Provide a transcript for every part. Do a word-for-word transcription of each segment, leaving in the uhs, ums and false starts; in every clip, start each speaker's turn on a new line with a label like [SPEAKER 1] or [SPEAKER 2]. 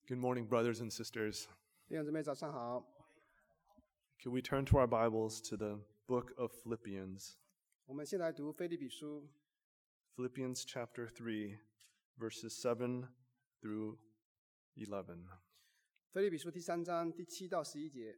[SPEAKER 1] Good morning, brothers and sisters.
[SPEAKER 2] 弟兄姊妹早上好。
[SPEAKER 1] Can we turn to our Bibles to the book of Philippians?
[SPEAKER 2] 我们先来读腓立比书
[SPEAKER 1] Philippians chapter three, verses seven through eleven.
[SPEAKER 2] 腓立比书第三章第七到十一节。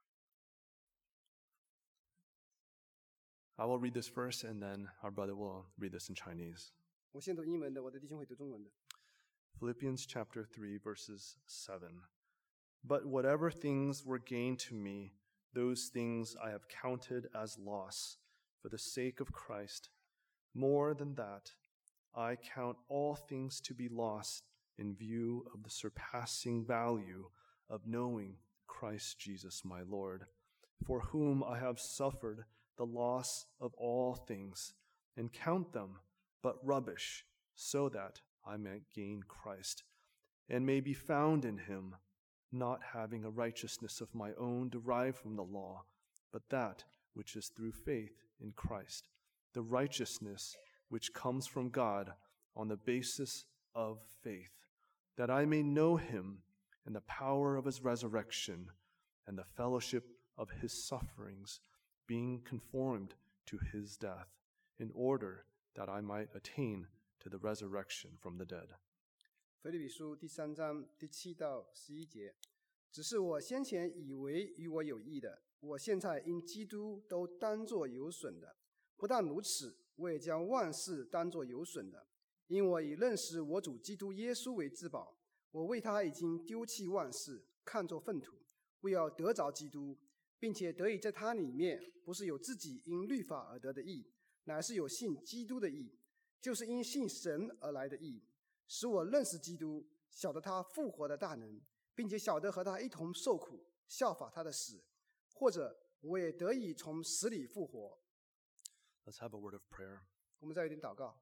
[SPEAKER 1] I will read this first, and then our brother will read this in Chinese.
[SPEAKER 2] 我先读英文的，我的弟兄会读中文的。
[SPEAKER 1] Philippians chapter three, verses seven. But whatever things were gain to me, those things I have counted as loss for the sake of Christ. More than that, I count all things to be lost in view of the surpassing value of knowing Christ Jesus my Lord, for whom I have suffered the loss of all things, and count them but rubbish, so that I may gain Christ, and may be found in him, not having a righteousness of my own derived from the law, but that which is through faith in Christ, the righteousness which comes from God on the basis of faith, that I may know him and the power of his resurrection and the fellowship of his sufferings, being conformed to his death, in order that I might attain to the resurrection from the dead.
[SPEAKER 2] 腓立比书第三章第七到十一节。只是我先前以为与我有益的，我现在因基督都当作有损的。不但如此，我也将万事当作有损的，因我以认识我主基督耶稣为至宝。我为他已经丢弃万事，看作粪土，为要得着基督，并且得以在他里面，不是有自己因律法而得的义，乃是有信基督的义，就是因信神而来的义，使我认识基督，晓得他复活的大能，并且晓得和他一同受苦，效法他的死，或者我也得以从死里复活。
[SPEAKER 1] Let's have a word of prayer.
[SPEAKER 2] 我们再有点祷告。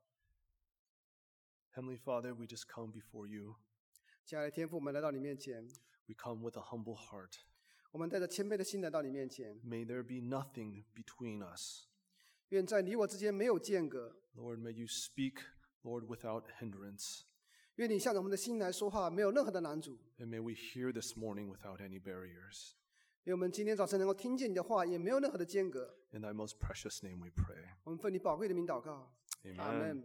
[SPEAKER 1] Heavenly Father, we just come before you.
[SPEAKER 2] 亲爱的天父，我们来到你面前，
[SPEAKER 1] We come with a humble heart.
[SPEAKER 2] 我们带着谦卑的心来到你面前，
[SPEAKER 1] May there be nothing between us.
[SPEAKER 2] 愿在你我之间没有间隔，
[SPEAKER 1] Lord, may you speak, Lord, without hindrance.
[SPEAKER 2] 愿你向着我们的心来说话，没有任何的拦阻。
[SPEAKER 1] And may we hear this morning without any barriers.
[SPEAKER 2] 愿我们今天早晨能够听见你的话，也没有任何的间隔。
[SPEAKER 1] In thy most precious name we pray.
[SPEAKER 2] 我们奉你宝贵的名祷告，
[SPEAKER 1] Amen.
[SPEAKER 2] 阿门。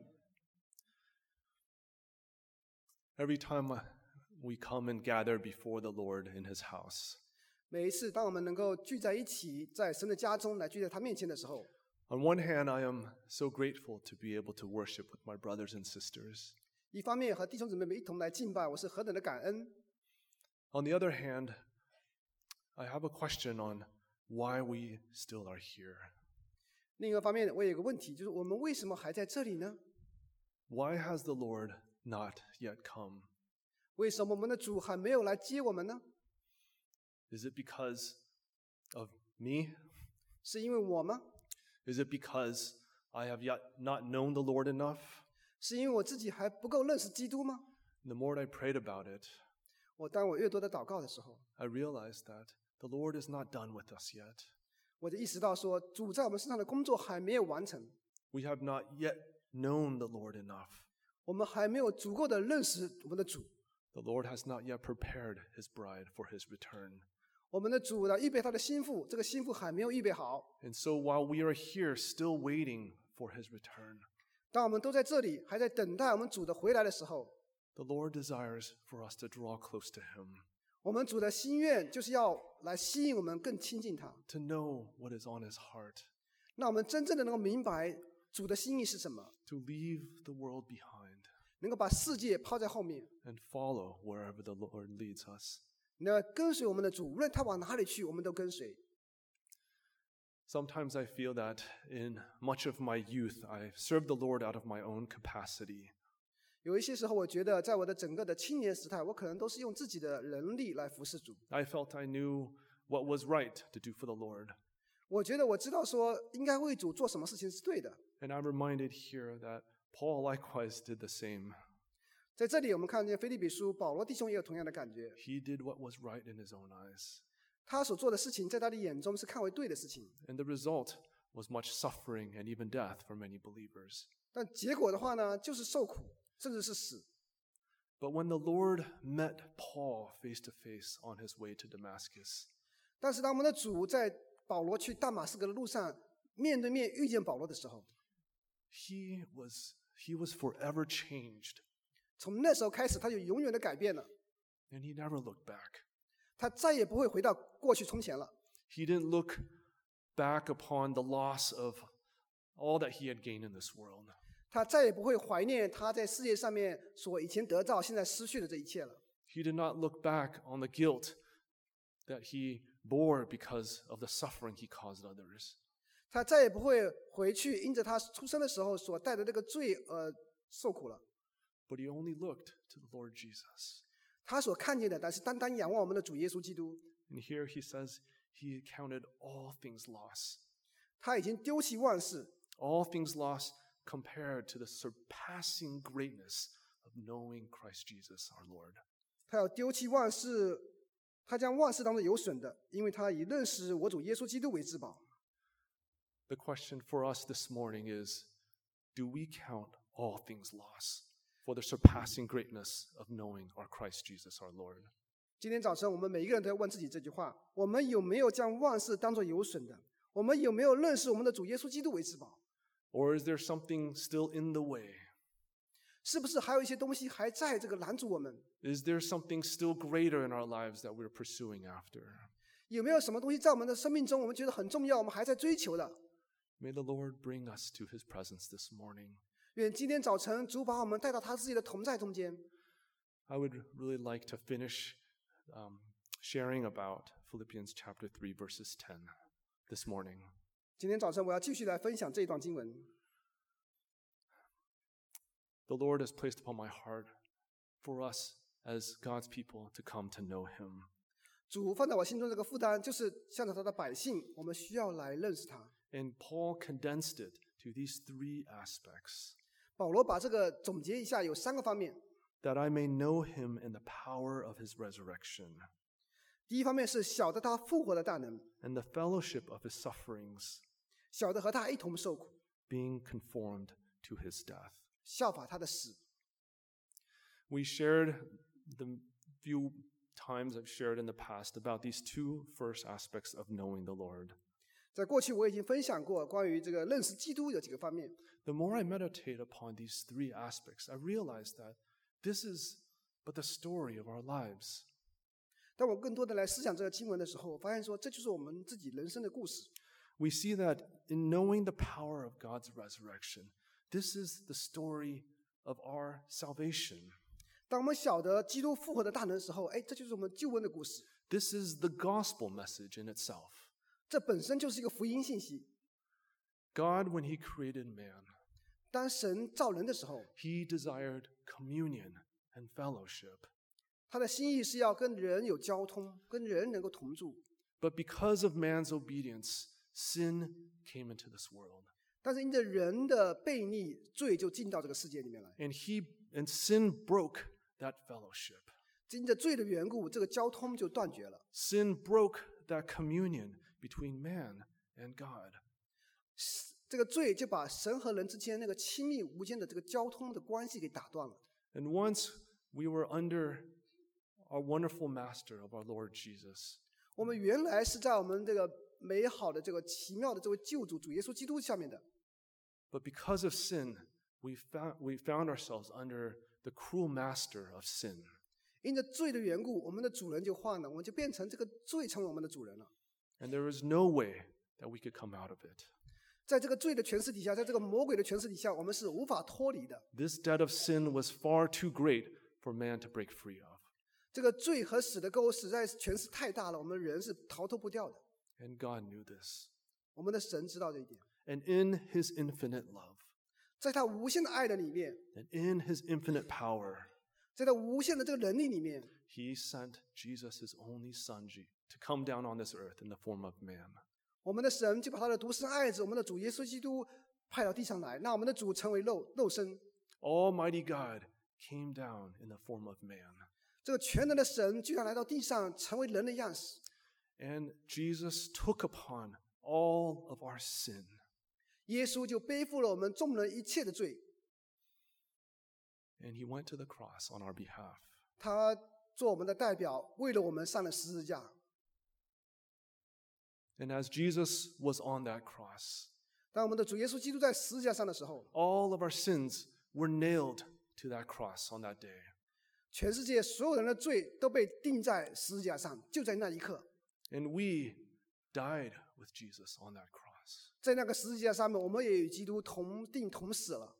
[SPEAKER 1] Every time we come and gather before the Lord in his house,
[SPEAKER 2] 每一次当我们能够聚在一起，在神的家中来聚在他面前的时候，
[SPEAKER 1] on one hand, I am so grateful to be able to worship with my brothers and sisters.
[SPEAKER 2] 一方面和弟兄姊妹们一同来敬拜，我是何等的感恩。
[SPEAKER 1] On the other hand, I have a question on why we still are here.
[SPEAKER 2] 另一个方面，我有一个问题，就是我们为什么还在这里呢？
[SPEAKER 1] Why has the Lord not yet come?
[SPEAKER 2] 为什么我们的主还没有来接我们呢？
[SPEAKER 1] Is it because of me?
[SPEAKER 2] 是因为我吗？
[SPEAKER 1] Is it because I have yet not known the Lord enough?
[SPEAKER 2] 是因为我自己还不够认识基督吗？
[SPEAKER 1] The more I prayed about it,
[SPEAKER 2] 我当我越多的祷告的时候，
[SPEAKER 1] I realized that the Lord is not done with us yet.
[SPEAKER 2] 我就意识到说，主在我们身上的工作还没有完成，
[SPEAKER 1] We have not yet known the Lord enough.
[SPEAKER 2] 我们还没有足够的认识我们的主，
[SPEAKER 1] The Lord has not yet prepared his bride for his return.
[SPEAKER 2] 我们的主呢预备他的心腹，这个心腹还没有预备好。
[SPEAKER 1] And so while we are here still waiting for his return,
[SPEAKER 2] 当我们都在这里，还在等待我们主的回来的时候，
[SPEAKER 1] the Lord desires for us to draw close to him,
[SPEAKER 2] 我们主的心愿就是要来吸引我们更亲近他，
[SPEAKER 1] to know what is on his heart,
[SPEAKER 2] 让我们真正的能够明白主的心意是什么，
[SPEAKER 1] to leave the world behind
[SPEAKER 2] 能够把世界抛在后面，
[SPEAKER 1] and follow wherever the Lord leads us.
[SPEAKER 2] 那跟随我们的主，无论他往哪里去，我们都跟随。
[SPEAKER 1] Sometimes I feel that in much of my youth, I served the Lord out of my own capacity.
[SPEAKER 2] 有一些时候，我觉得在我的整个的青年时代，我可能都是用自己的能力来服侍主。
[SPEAKER 1] I felt I knew what was right to do for the Lord.
[SPEAKER 2] 我觉得我知道说应该为主做什么事情是对的。
[SPEAKER 1] And I'm reminded here that Paul likewise did the same.
[SPEAKER 2] 在这里，我们看见腓立比书，保罗弟兄也有同样的感觉。
[SPEAKER 1] He did what was right in his own eyes.
[SPEAKER 2] 他所做的事情，在他的眼中是看为对的事情，
[SPEAKER 1] And the result was much suffering and even death for many believers.
[SPEAKER 2] 但结果的话呢，就是受苦，甚至是死。
[SPEAKER 1] But when the Lord met Paul face to face on his way to Damascus,
[SPEAKER 2] 但是当我们的主在保罗去大马士革的路上面对面遇见保罗的时候，
[SPEAKER 1] he was, he was forever changed,
[SPEAKER 2] 从那时候开始他就永远的改变了，
[SPEAKER 1] and he never looked back.
[SPEAKER 2] 他再也不会回到过去从前了。
[SPEAKER 1] He didn't look back upon the loss of all that he had gained in this world.
[SPEAKER 2] 他再也不会怀念他在世界上面所以前得到现在失去的这一切了。
[SPEAKER 1] He did not look back on the guilt that he bore because of the suffering he caused others.
[SPEAKER 2] 他再也不会回去因着他出生的时候所带的这个罪而受苦了。
[SPEAKER 1] But he only looked to the Lord Jesus.
[SPEAKER 2] 他所看见的，但是单单仰望我们的主耶稣基督。
[SPEAKER 1] And here he says he counted all things lost.
[SPEAKER 2] 他已经丢弃万事，
[SPEAKER 1] All things lost compared to the surpassing greatness of knowing Christ Jesus our Lord.
[SPEAKER 2] 他要丢弃万事，他将万事当作有损的，因为他以认识我主耶稣基督为至宝。
[SPEAKER 1] The question for us this morning is, do we count all things lost for the surpassing greatness of knowing our Christ Jesus our Lord?
[SPEAKER 2] 今天早晨，我们每一个人都要问自己这句话：我们有没有将万事当作有损的？我们有没有认识我们的主耶稣基督为至宝？
[SPEAKER 1] Or is there something still in the way?
[SPEAKER 2] 是不是还有一些东西还在这个拦阻我们？
[SPEAKER 1] Is there something still greater in our lives that we're pursuing after?
[SPEAKER 2] 有没有什么东西在我们的生命中，我们觉得很重要，我们还在追求的？
[SPEAKER 1] May the Lord bring us to his presence this morning.
[SPEAKER 2] 愿今天早晨主把我们带到他自己的同在中间。
[SPEAKER 1] I would really like to finish um, sharing about Philippians chapter three, verses ten this morning.
[SPEAKER 2] 今天早晨我要继续来分享这一段经文。
[SPEAKER 1] The Lord has placed upon my heart for us as God's people to come to know him.
[SPEAKER 2] 主放在我心中这个负担，就是向着他的百姓，我们需要来认识他。
[SPEAKER 1] And Paul condensed it to these three aspects.
[SPEAKER 2] 保罗把这个总结一下，有三个方面。
[SPEAKER 1] That I may know him in the power of his resurrection,
[SPEAKER 2] 第一方面是晓得他复活的大能，
[SPEAKER 1] and the fellowship of his sufferings,
[SPEAKER 2] 晓得和他一同受苦，
[SPEAKER 1] being conformed to his death.
[SPEAKER 2] 效法他的死。
[SPEAKER 1] We shared the few times I've shared in the past about these two first aspects of knowing the Lord.
[SPEAKER 2] 在过去我已经分享过关于这个认识基督有几个方面。
[SPEAKER 1] The more I meditate upon these three aspects, I realize that this is but the story of our lives.
[SPEAKER 2] 当我更多的来思想这个经文的时候，我发现说这就是我们自己人生的故事。
[SPEAKER 1] We see that in knowing the power of God's resurrection, this is the story of our salvation.
[SPEAKER 2] 当我们晓得基督复活的大能的时候，哎，这就是我们救恩的故事。
[SPEAKER 1] This is the gospel message in itself.
[SPEAKER 2] 这本身就是一个福音信息。
[SPEAKER 1] God, when he created man,
[SPEAKER 2] 当神造人的时候，
[SPEAKER 1] he desired communion and fellowship.
[SPEAKER 2] 他的心意是要跟人有交通，跟人能够同住。
[SPEAKER 1] But because of man's obedience, sin came into this world.
[SPEAKER 2] 但是因着人的悖逆，罪就进到这个世界里面来。
[SPEAKER 1] And he and sin broke that fellowship.
[SPEAKER 2] 因着罪的缘故，这个交通就断绝了。
[SPEAKER 1] Sin broke that communion between man and God.
[SPEAKER 2] 这个罪就把神和人之间那个亲密无间的这个交通的关系给打断了。
[SPEAKER 1] And once we were under our wonderful master of our Lord Jesus.
[SPEAKER 2] 我们原来是在我们这个美好的这个奇妙的这位救主主耶稣基督下面的，
[SPEAKER 1] But because of sin, we found, we found ourselves under the cruel master of sin.
[SPEAKER 2] 因着罪的缘故，我们的主人就换了，我们就变成这个罪成为我们的主人了。
[SPEAKER 1] And there was no way that we could come out of it.
[SPEAKER 2] 在这个罪的权势底下，在这个魔鬼的权势底下，我们是无法脱离的。
[SPEAKER 1] This debt of sin was far too great for man to break free of.
[SPEAKER 2] 这个罪和死的钩实在是权势太大了，我们人是逃脱不掉的。
[SPEAKER 1] And God knew this.
[SPEAKER 2] 我们的神知道这一点，
[SPEAKER 1] And in his infinite love,
[SPEAKER 2] 在他无限的爱的里面，
[SPEAKER 1] and in his infinite power,
[SPEAKER 2] 在他无限的这个能力里面，
[SPEAKER 1] he sent Jesus, his only son, to come down on this earth in the form of man.
[SPEAKER 2] 我们的神就把他的独生爱子，我们的主耶稣基督派到地上来，让我们的主成为肉肉身。
[SPEAKER 1] Almighty God came down in the form of man.
[SPEAKER 2] 这个全能的神居然来到地上，成为人的样式。
[SPEAKER 1] And Jesus took upon all of our sin.
[SPEAKER 2] 耶稣就背负了我们众人一切的罪。
[SPEAKER 1] And he went to the cross on our behalf.
[SPEAKER 2] 他做我们的代表，为了我们上了十字架。
[SPEAKER 1] And as Jesus was on that cross,
[SPEAKER 2] 当我们的主耶稣基督在十字架上的时候，
[SPEAKER 1] all of our sins were nailed to that cross on that day.
[SPEAKER 2] 全世界所有人的罪都被钉在十字架上，就在那一刻，
[SPEAKER 1] And we died with Jesus on that cross.
[SPEAKER 2] 在那个十字架上面，我们也与基督同定同死了。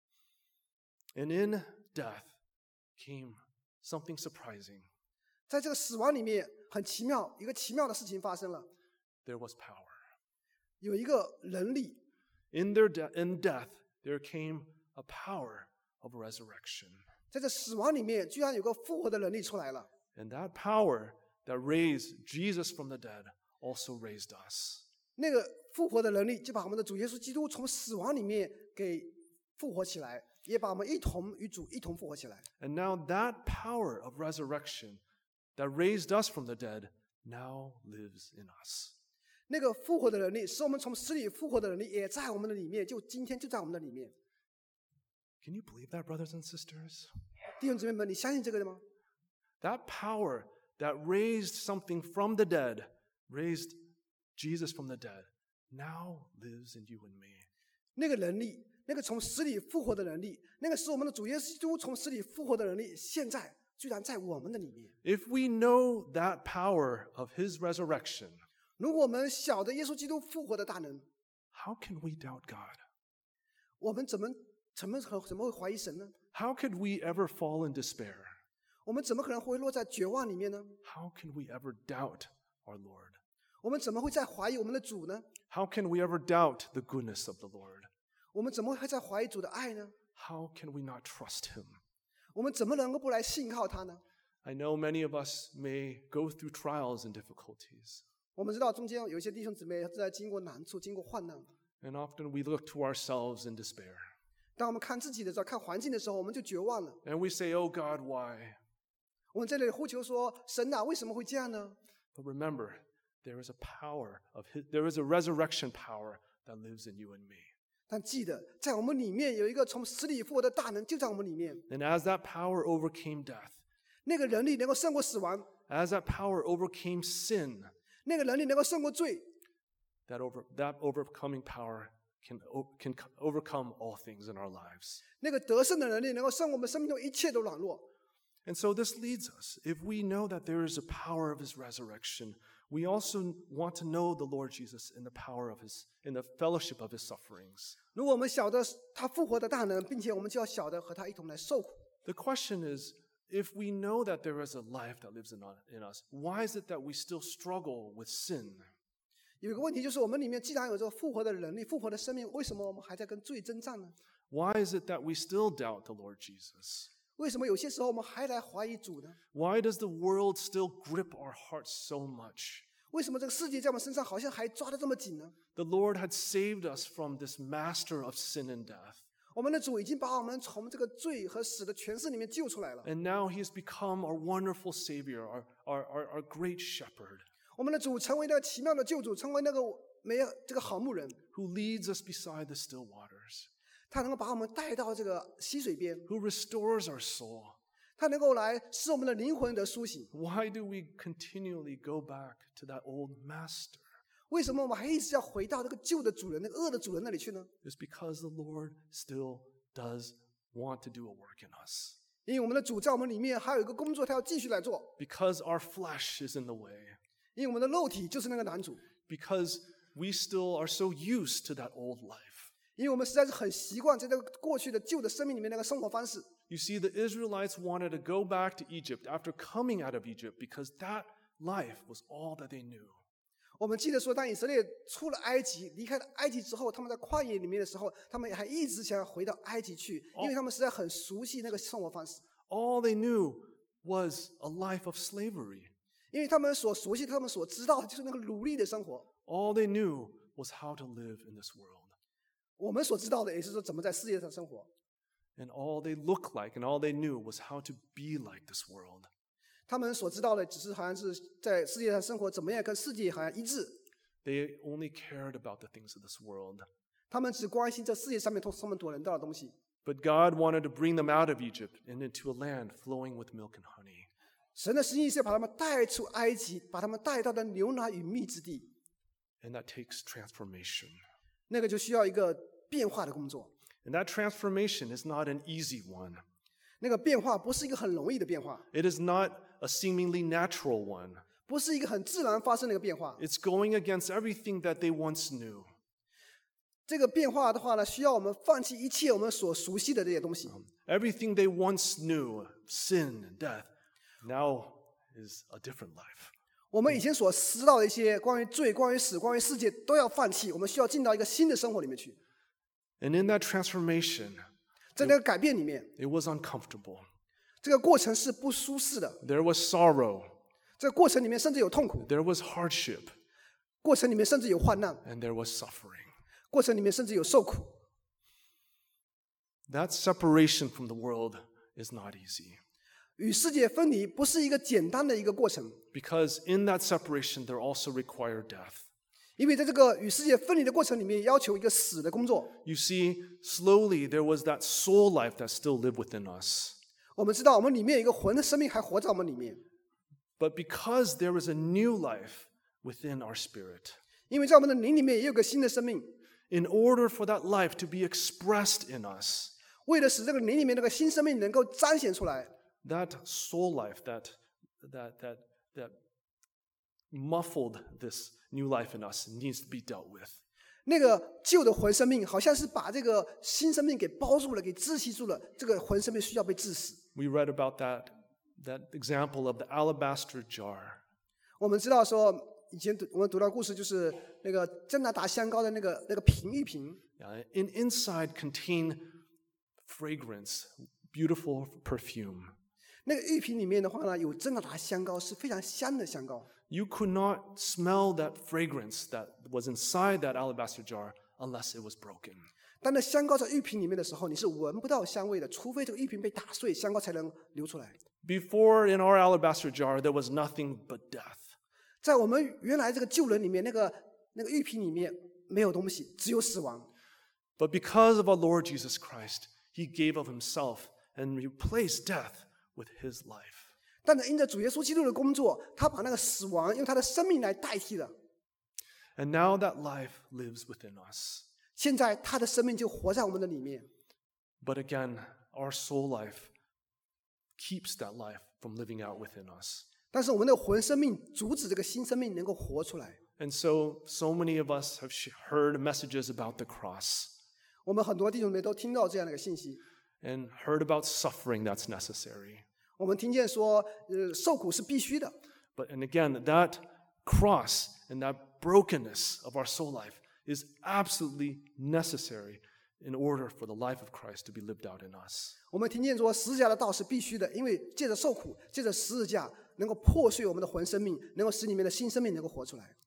[SPEAKER 1] And in death came something surprising.
[SPEAKER 2] 在这个死亡里面，很奇妙，一个奇妙的事情发生了，
[SPEAKER 1] There was power.
[SPEAKER 2] 有一个能力，
[SPEAKER 1] In their de- in death, there came a power of resurrection.
[SPEAKER 2] 在这死亡里面，居然有个复活的能力出来了。
[SPEAKER 1] And that power that raised Jesus from the dead also raised us.
[SPEAKER 2] 那个复活的能力，就把我们的主耶稣基督从死亡里面给复活起来，也把我们一同与主一同复活起来。
[SPEAKER 1] And now that power of resurrection that raised us from the dead now lives in us.
[SPEAKER 2] 那个复活的能力，使我们从死里复活的能力，也在我们的里面，就今天就在我们的里面。
[SPEAKER 1] Can you believe that, brothers and sisters?
[SPEAKER 2] 弟兄姊妹们，你相信这个的吗？
[SPEAKER 1] That power that raised something from the dead, raised Jesus from the dead, now lives in you and me.
[SPEAKER 2] 那个能力，那个从死里复活的能力，那个使我们的主耶稣基督从死里复活的能力，现在居然在我们的里面。
[SPEAKER 1] If we know that power of his resurrection,
[SPEAKER 2] 如果我们晓得耶稣基督复活的大能，
[SPEAKER 1] how can we doubt God?
[SPEAKER 2] 我们怎么怎么怎么会怀疑神呢？
[SPEAKER 1] How could we ever fall in despair?
[SPEAKER 2] 我们怎么可能会落在绝望里面呢？
[SPEAKER 1] How can we ever doubt our Lord?
[SPEAKER 2] 我们怎么会在怀疑我们的主呢？
[SPEAKER 1] How can we ever doubt the goodness of the Lord?
[SPEAKER 2] 我们怎么会在怀疑主的爱呢？
[SPEAKER 1] How can we not trust him?
[SPEAKER 2] 我们怎么能够不来信靠他呢？
[SPEAKER 1] I know many of us may go through trials and difficulties,
[SPEAKER 2] 我们知道中间有一些弟兄姊妹正在经过难处、经过患难。
[SPEAKER 1] and often we look to ourselves in despair.
[SPEAKER 2] 当我们看自己的时候、看环境的时候，我们就绝望了。
[SPEAKER 1] And we say, "Oh God, why?"
[SPEAKER 2] 我们在这里呼求说：“神啊，为什么会这样呢？”
[SPEAKER 1] But remember, there is a power of his, there is a resurrection power that lives in you and me.
[SPEAKER 2] 但记得，在我们里面有一个从死里复活的大能，就在我们里面。
[SPEAKER 1] And as that power overcame death,
[SPEAKER 2] 那个能力能够胜过死亡，
[SPEAKER 1] as that power overcame sin,
[SPEAKER 2] 那个能力能够胜过罪，
[SPEAKER 1] that over that overcoming power can o- can co- overcome all things in our lives.
[SPEAKER 2] 那个得胜的能力能够胜我们生命中一切的软弱。
[SPEAKER 1] And so this leads us. If we know that there is a power of his resurrection, we also want to know the Lord Jesus in the power of his, in the fellowship of his sufferings.
[SPEAKER 2] 如果我们晓得他复活的大能，并且我们就要晓得和他一同来受苦。
[SPEAKER 1] The question is, if we know that there is a life that lives in, in us, why is it that we still struggle with sin?
[SPEAKER 2] 有一个问题就是，我们里面既然有这个复活的能力、复活的生命，为什么我们还在跟罪征战呢？
[SPEAKER 1] Why is it that we still doubt the Lord Jesus?
[SPEAKER 2] 为什么有些时候我们还来怀疑主呢？
[SPEAKER 1] Why does the world still grip our hearts so much?
[SPEAKER 2] 为什么这个世界在我们身上好像还抓得这么紧呢？
[SPEAKER 1] The Lord had saved us from this master of sin and death.
[SPEAKER 2] 我们的主已经把我们从这个罪和死的权势里面救出来了。
[SPEAKER 1] And now he has become our wonderful Savior, our, our, our, our great shepherd,
[SPEAKER 2] 我们的主成为那个奇妙的救主，成为那个没有这个好牧人，
[SPEAKER 1] who leads us beside the still waters,
[SPEAKER 2] 他能够把我们带到这个溪水边，
[SPEAKER 1] who restores our soul.
[SPEAKER 2] 他能够来使我们的灵魂得苏醒。
[SPEAKER 1] Why do we continually go back to that old master?
[SPEAKER 2] 为什么我们还一直要回到那个旧的主人、那个恶的主人那里去呢？
[SPEAKER 1] It's because the Lord still does want to do a work in us.
[SPEAKER 2] 因为我们的主在我们里面还有一个工作，他要继续来做。
[SPEAKER 1] Because our flesh is in the way.
[SPEAKER 2] 因为我们的肉体就是那个男主，
[SPEAKER 1] Because we still are so used to that old life.
[SPEAKER 2] 因为我们实在是很习惯在这个过去的旧的生命里面那个生活方式。
[SPEAKER 1] You see, the Israelites wanted to go back to Egypt after coming out of Egypt because that life was all that they knew.
[SPEAKER 2] 我们记得说，当以色列出了埃及，离开了埃及之后，他们在旷野里面的时候，他们还一直想要回到埃及去，因为他们实在很熟悉那个生活方式。
[SPEAKER 1] All they knew was a life of slavery.
[SPEAKER 2] 因为他们所熟悉、他们所知道的就是那个奴隶的生活。
[SPEAKER 1] All they knew was how to live in this world.
[SPEAKER 2] 我们所知道的也是说怎么在世界上生活。
[SPEAKER 1] And all they looked like and all they knew was how to be like this world.
[SPEAKER 2] 他们所知道的只是好像是在世界上生活怎么样跟世界好像一致。
[SPEAKER 1] They only cared about the things of this world.
[SPEAKER 2] 他们只关心这世界上面他们所能到的东西。
[SPEAKER 1] But God wanted to bring them out of Egypt and into a land flowing with milk and honey.
[SPEAKER 2] 神的心意是要把他们带出埃及，把他们带到的牛奶与蜜之地。
[SPEAKER 1] And that takes transformation.
[SPEAKER 2] 那个就需要一个变化的工作。
[SPEAKER 1] And that transformation is not an easy one.
[SPEAKER 2] 那个变化不是一个很容易的变化，
[SPEAKER 1] It is not a seemingly natural one.
[SPEAKER 2] 不是一个很自然发生的一个变化。
[SPEAKER 1] It's going against everything that they once knew.
[SPEAKER 2] 这个变化的话呢，需要我们放弃一切我们所熟悉的这些东西。
[SPEAKER 1] Everything they once knew, sin and death, now is a different life.
[SPEAKER 2] 我们以前所知道的一些关于罪、关于死、关于世界都要放弃，我们需要进到一个新的生活里面去。
[SPEAKER 1] And in that transformation,
[SPEAKER 2] 在那个改变里面，
[SPEAKER 1] it was uncomfortable.
[SPEAKER 2] 这个过程是不舒适的，
[SPEAKER 1] There was sorrow.
[SPEAKER 2] 这个过程里面甚至有痛苦，
[SPEAKER 1] There was hardship.
[SPEAKER 2] 过程里面甚至有患难，
[SPEAKER 1] And there was suffering.
[SPEAKER 2] 过程里面甚至有受苦。
[SPEAKER 1] That separation from the world is not easy.
[SPEAKER 2] 与世界分离不是一个简单的一个过程，
[SPEAKER 1] Because in that separation, there also required death.
[SPEAKER 2] 因为在这个与世界分离的过程里面，要求一个死的工作。
[SPEAKER 1] You see, slowly there was that soul life that still lived within us.
[SPEAKER 2] 我们知道，我们里面有一个魂的生命还活在我们里面，
[SPEAKER 1] But because there was a new life within our spirit,
[SPEAKER 2] 因为在我们的灵里面也有个新的生命。
[SPEAKER 1] in order for that life to be expressed in us,
[SPEAKER 2] 为了使这个灵里面那个新生命能够彰显出来，
[SPEAKER 1] that soul life that, that, that, that muffled this new life in us needs to be dealt with.
[SPEAKER 2] 那个旧的魂生命好像是把这个新生命给包住了，给窒息住了。这个魂生命需要被致死。
[SPEAKER 1] We read about that, that example of the alabaster jar.
[SPEAKER 2] 我们知道说，以前读我们读到故事，就是那个加拿大香膏的那个那个瓶玉瓶，
[SPEAKER 1] Yeah, in, inside contain fragrance, beautiful perfume.
[SPEAKER 2] 那个玉瓶里面的话呢，有加拿大香膏，是非常香的香膏。
[SPEAKER 1] You could not smell that fragrance that was inside that alabaster jar unless it was broken.
[SPEAKER 2] 当那香膏在玉瓶里面的时候，你是闻不到香味的，除非这个玉瓶被打碎，香膏才能流出来。
[SPEAKER 1] Before, in our alabaster jar, there was nothing but death.
[SPEAKER 2] 在我们原来这个旧人里面，那个那个玉瓶里面没有东西，只有死亡。
[SPEAKER 1] But because of our Lord Jesus Christ, he gave of himself and replaced death with his life.
[SPEAKER 2] 但是因着主耶稣基督的工作，他把那个死亡用他的生命来代替了。
[SPEAKER 1] And now that life lives within us.
[SPEAKER 2] 现在他的生命就活在我们的里面。
[SPEAKER 1] But again, our soul life keeps that life from living out within us.
[SPEAKER 2] 但是我们的魂生命阻止这个新生命能够活出来。
[SPEAKER 1] And so, so many of us have sh- heard messages about the cross
[SPEAKER 2] 我们很多弟兄姊妹都听到这样的一个信息，
[SPEAKER 1] and heard about suffering that's necessary.
[SPEAKER 2] 我们听见说，呃，受苦是必须的。
[SPEAKER 1] But, and again, that cross and that brokenness of our soul life is absolutely necessary in order for the life of Christ to be lived out in us.
[SPEAKER 2] 我们听见说，十字架的道是必须的，因为借着受苦，借着十字架，能够破碎我们的魂生命，能够使里面的新生命能够活出来。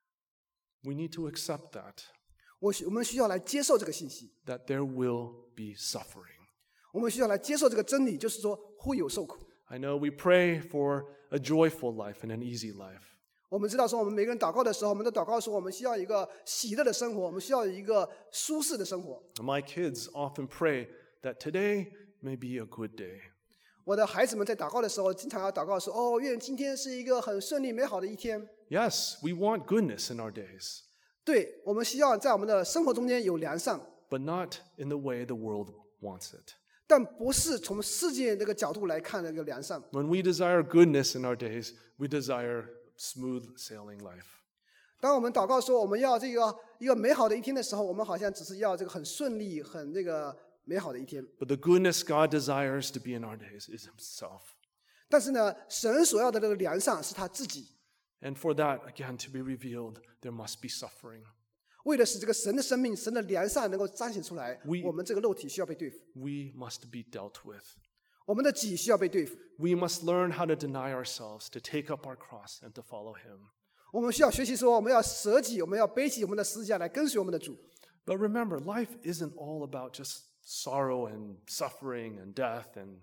[SPEAKER 1] We need to accept that,
[SPEAKER 2] 我需我们需要来接受这个信息，
[SPEAKER 1] that there will be suffering.
[SPEAKER 2] 我们需要来接受这个真理，就是说会有受苦。
[SPEAKER 1] I know we pray for a joyful life and an easy life.
[SPEAKER 2] 我们知道说，我们每个人祷告的时候，我们都祷告说，我们需要一个喜乐的生活，我们需要一个舒适的生活。
[SPEAKER 1] My kids often pray that today may be a good day.
[SPEAKER 2] 我的孩子们在祷告的时候，经常要祷告说：“哦，愿今天是一个很顺利美好的一天。
[SPEAKER 1] Yes, we want goodness in our days, ”
[SPEAKER 2] 对，我们需要在我们的生活中间有良善，
[SPEAKER 1] but not in the way the world wants it.
[SPEAKER 2] 但不是从世界这个角度来看的这个良善。
[SPEAKER 1] When we desire goodness in our days, we desire smooth sailing life.
[SPEAKER 2] 当我们祷告说我们要这个一个美好的一天的时候，我们好像只是要这个很顺利、很这个美好的一天。
[SPEAKER 1] But the goodness God desires to be in our days is himself.
[SPEAKER 2] 但是呢，神所要的这个良善是他自己。
[SPEAKER 1] And for that, again, to be revealed, there must be suffering.
[SPEAKER 2] 为了使这个神的生命、神的良善能够彰显出来，
[SPEAKER 1] We-
[SPEAKER 2] 我们这个肉体需要被对付，
[SPEAKER 1] We must be dealt with.
[SPEAKER 2] 我们的己需要被对付，
[SPEAKER 1] We must learn how to deny ourselves, to take up our cross, and to follow him.
[SPEAKER 2] 我们需要学习说，我们要舍己，我们要背起我们的十字架来跟随我们的主。
[SPEAKER 1] But remember, life isn't all about just sorrow and suffering and death and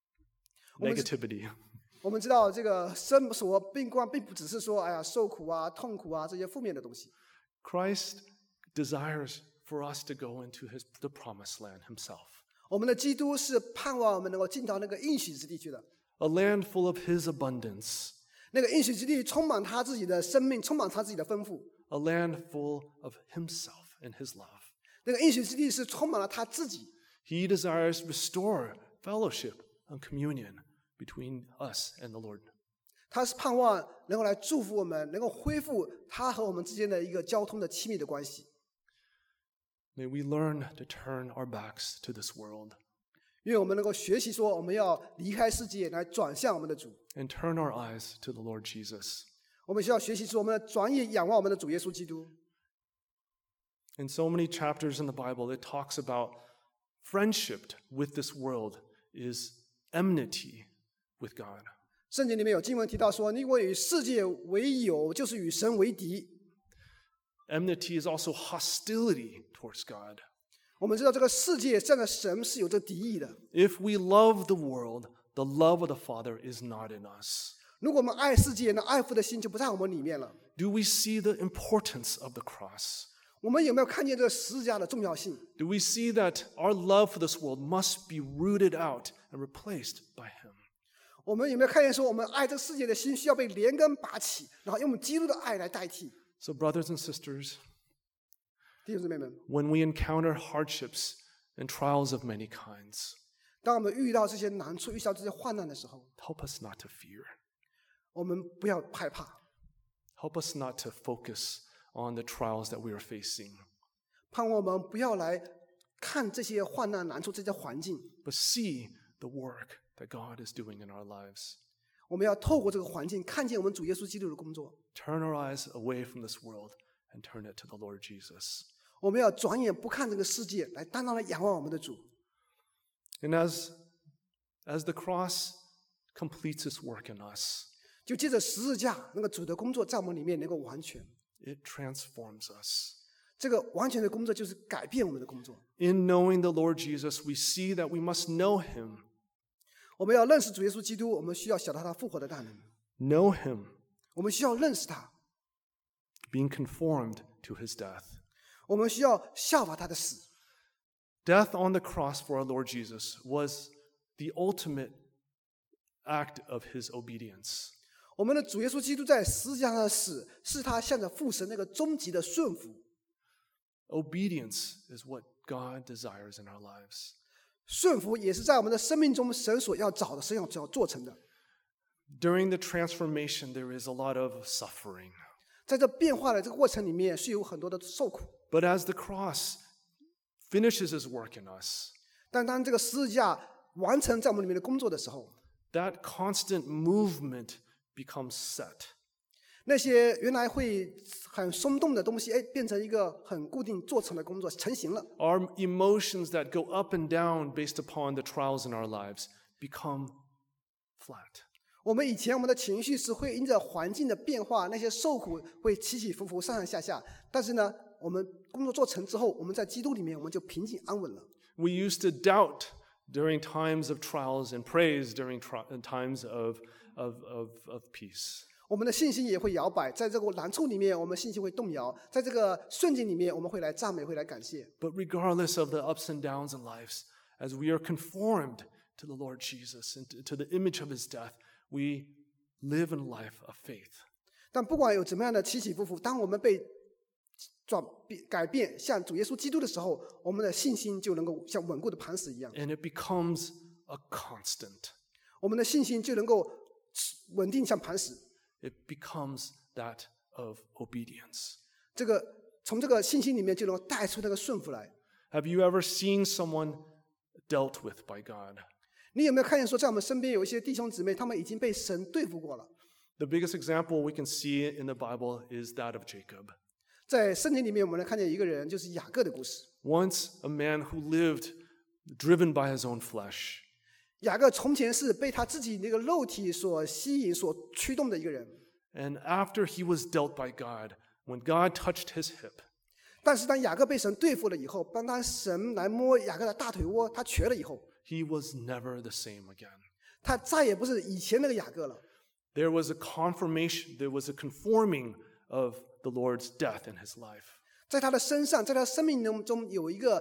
[SPEAKER 1] negativity.
[SPEAKER 2] 我们知道这个生活并光并不只是说，哎呀，受苦啊、痛苦啊这些负面的东西。
[SPEAKER 1] Christ desires for us to go into his, the promised land himself.
[SPEAKER 2] 我们的基督是盼望我们能够进到那个应许之地去的。
[SPEAKER 1] a land full of his abundance,
[SPEAKER 2] 那个应许之地充满他自己的生命，充满他自己的丰富。
[SPEAKER 1] a land full of himself and his love.
[SPEAKER 2] 那个应许之地是充满了他自己。
[SPEAKER 1] He desires to restore fellowship and communion between us and the Lord.
[SPEAKER 2] 他是盼望能够来祝福我们，能够恢复他和我们之间的一个交通的亲密的关系。
[SPEAKER 1] May we learn to turn our backs to this world
[SPEAKER 2] 愿我们能够学习说，我们要离开世界，来转向我们的主。
[SPEAKER 1] and turn our eyes to the Lord Jesus.
[SPEAKER 2] 我们需要学习说，我们要转眼仰望我们的主耶稣基督。
[SPEAKER 1] In so many chapters in the Bible, it talks about friendship with this world is enmity with God.
[SPEAKER 2] 圣经里面有经文提到说，如果与世界为友，就是与神为敌。
[SPEAKER 1] Enmity is also hostility towards God.
[SPEAKER 2] 我们知道这个世界向着神是有着敌意的。
[SPEAKER 1] If we love the world, the love of the Father is not in us.
[SPEAKER 2] 如果我们爱世界，那爱父的心就不在我们里面了。
[SPEAKER 1] Do we see the importance of the cross?
[SPEAKER 2] 我们有没有看见这个十字架的重要性？
[SPEAKER 1] Do we see that our love for this world must be rooted out and replaced by Him?
[SPEAKER 2] 我们有没有看见说，我们爱这个世界的心需要被连根拔起，然后用我们基督的爱来代替？
[SPEAKER 1] So, brothers and sisters,
[SPEAKER 2] 弟兄姊妹们，
[SPEAKER 1] when we encounter hardships and trials of many kinds,
[SPEAKER 2] 当我们遇到这些难处、遇到这些患难的时候，
[SPEAKER 1] help us not to fear.
[SPEAKER 2] 我们不要害怕，
[SPEAKER 1] Help us not to focus on the trials that we are facing,
[SPEAKER 2] 盼望我们不要来看这些患难、难处、这些环境，
[SPEAKER 1] but see the work that God is doing in our lives.
[SPEAKER 2] 我们要透过这个环境看见我们主耶稣基督的工作。
[SPEAKER 1] Turn our eyes away from this world and turn it to the Lord Jesus.
[SPEAKER 2] 我们要转眼不看这个世界，来单单的仰望我们的主。
[SPEAKER 1] And as, as the cross completes its work in us,
[SPEAKER 2] 就借着十字架那个主的工作在我们里面能够完全，
[SPEAKER 1] it transforms us.
[SPEAKER 2] 这个完全的工作就是改变我们的工作。
[SPEAKER 1] In knowing the Lord Jesus, we see that we must know Him,
[SPEAKER 2] 我们要认识主耶稣基督，我们需要晓得他复活的大能，
[SPEAKER 1] know Him,
[SPEAKER 2] 我们需要认识他，
[SPEAKER 1] being conformed to His death.
[SPEAKER 2] 我们需要效法他的死。
[SPEAKER 1] Death on the cross for our Lord Jesus was the ultimate act of His obedience.
[SPEAKER 2] 我们的主耶稣基督在十字架上的死，是他向着父神那个终极的顺服。
[SPEAKER 1] Obedience is what God desires in our lives.
[SPEAKER 2] 顺服也是在我们的生命中神所要找的，神要要做成的。
[SPEAKER 1] During the transformation, there is a lot of suffering.
[SPEAKER 2] 在这变化的这个过程里面，是有很多的受苦。
[SPEAKER 1] But as the cross finishes His work in us,
[SPEAKER 2] 但当这个十字架完成在我们里面的工作的时候，
[SPEAKER 1] that constant movement becomes set.
[SPEAKER 2] 那些原来会很松动的东西，哎，变成一个很固定做成的工作，成型了。
[SPEAKER 1] Our emotions that go up and down based upon the trials in our lives become flat.
[SPEAKER 2] 我们以前我们的情绪是会因着环境的变化，那些受苦会起起伏伏、上上下下。但是呢，我们工作做成之后，我们在基督里面，我们就平静安稳了。
[SPEAKER 1] We used to doubt during times of trials and praise during tri- times of, of, of, of peace.
[SPEAKER 2] 我们的信心也会摇摆，在这个难处里面，我们信心会动摇；在这个顺境里面，我们会来赞美，会来感谢。
[SPEAKER 1] But regardless of the ups and downs in lives, as we are conformed to the Lord Jesus and to, to the image of His death, we live in a life of faith.
[SPEAKER 2] 但不管有怎么样的起起伏伏，当我们被转变改变像主耶稣基督的时候，我们的信心就能够像稳固的磐石一样，
[SPEAKER 1] And it becomes a constant.
[SPEAKER 2] 我们的信心就能够稳定像磐石。
[SPEAKER 1] It becomes that of obedience.
[SPEAKER 2] 这个从这个信心里面就能够带出那个顺服来。
[SPEAKER 1] Have you ever seen someone dealt with by God?
[SPEAKER 2] 你有没有看见说，在我们身边有一些弟兄姊妹，他们已经被神对付过了？
[SPEAKER 1] The biggest example we can see in the Bible is that of Jacob.
[SPEAKER 2] 在圣经里面，我们能看见一个人，就是雅各的故事。
[SPEAKER 1] Once a man who lived driven by his own flesh.
[SPEAKER 2] 雅各从前是被他自己那个肉体所吸引、所驱动的一个人，
[SPEAKER 1] And after he was dealt by God, when God touched his hip,
[SPEAKER 2] 但是当雅各被神对付了以后，当当神来摸雅各的大腿窝，他瘸了以后，
[SPEAKER 1] he was never the same again.
[SPEAKER 2] 他再也不是以前那个雅各了。
[SPEAKER 1] There was a confirmation, there was a conforming of the Lord's death in his life.
[SPEAKER 2] 在他的身上，在他生命中中有一个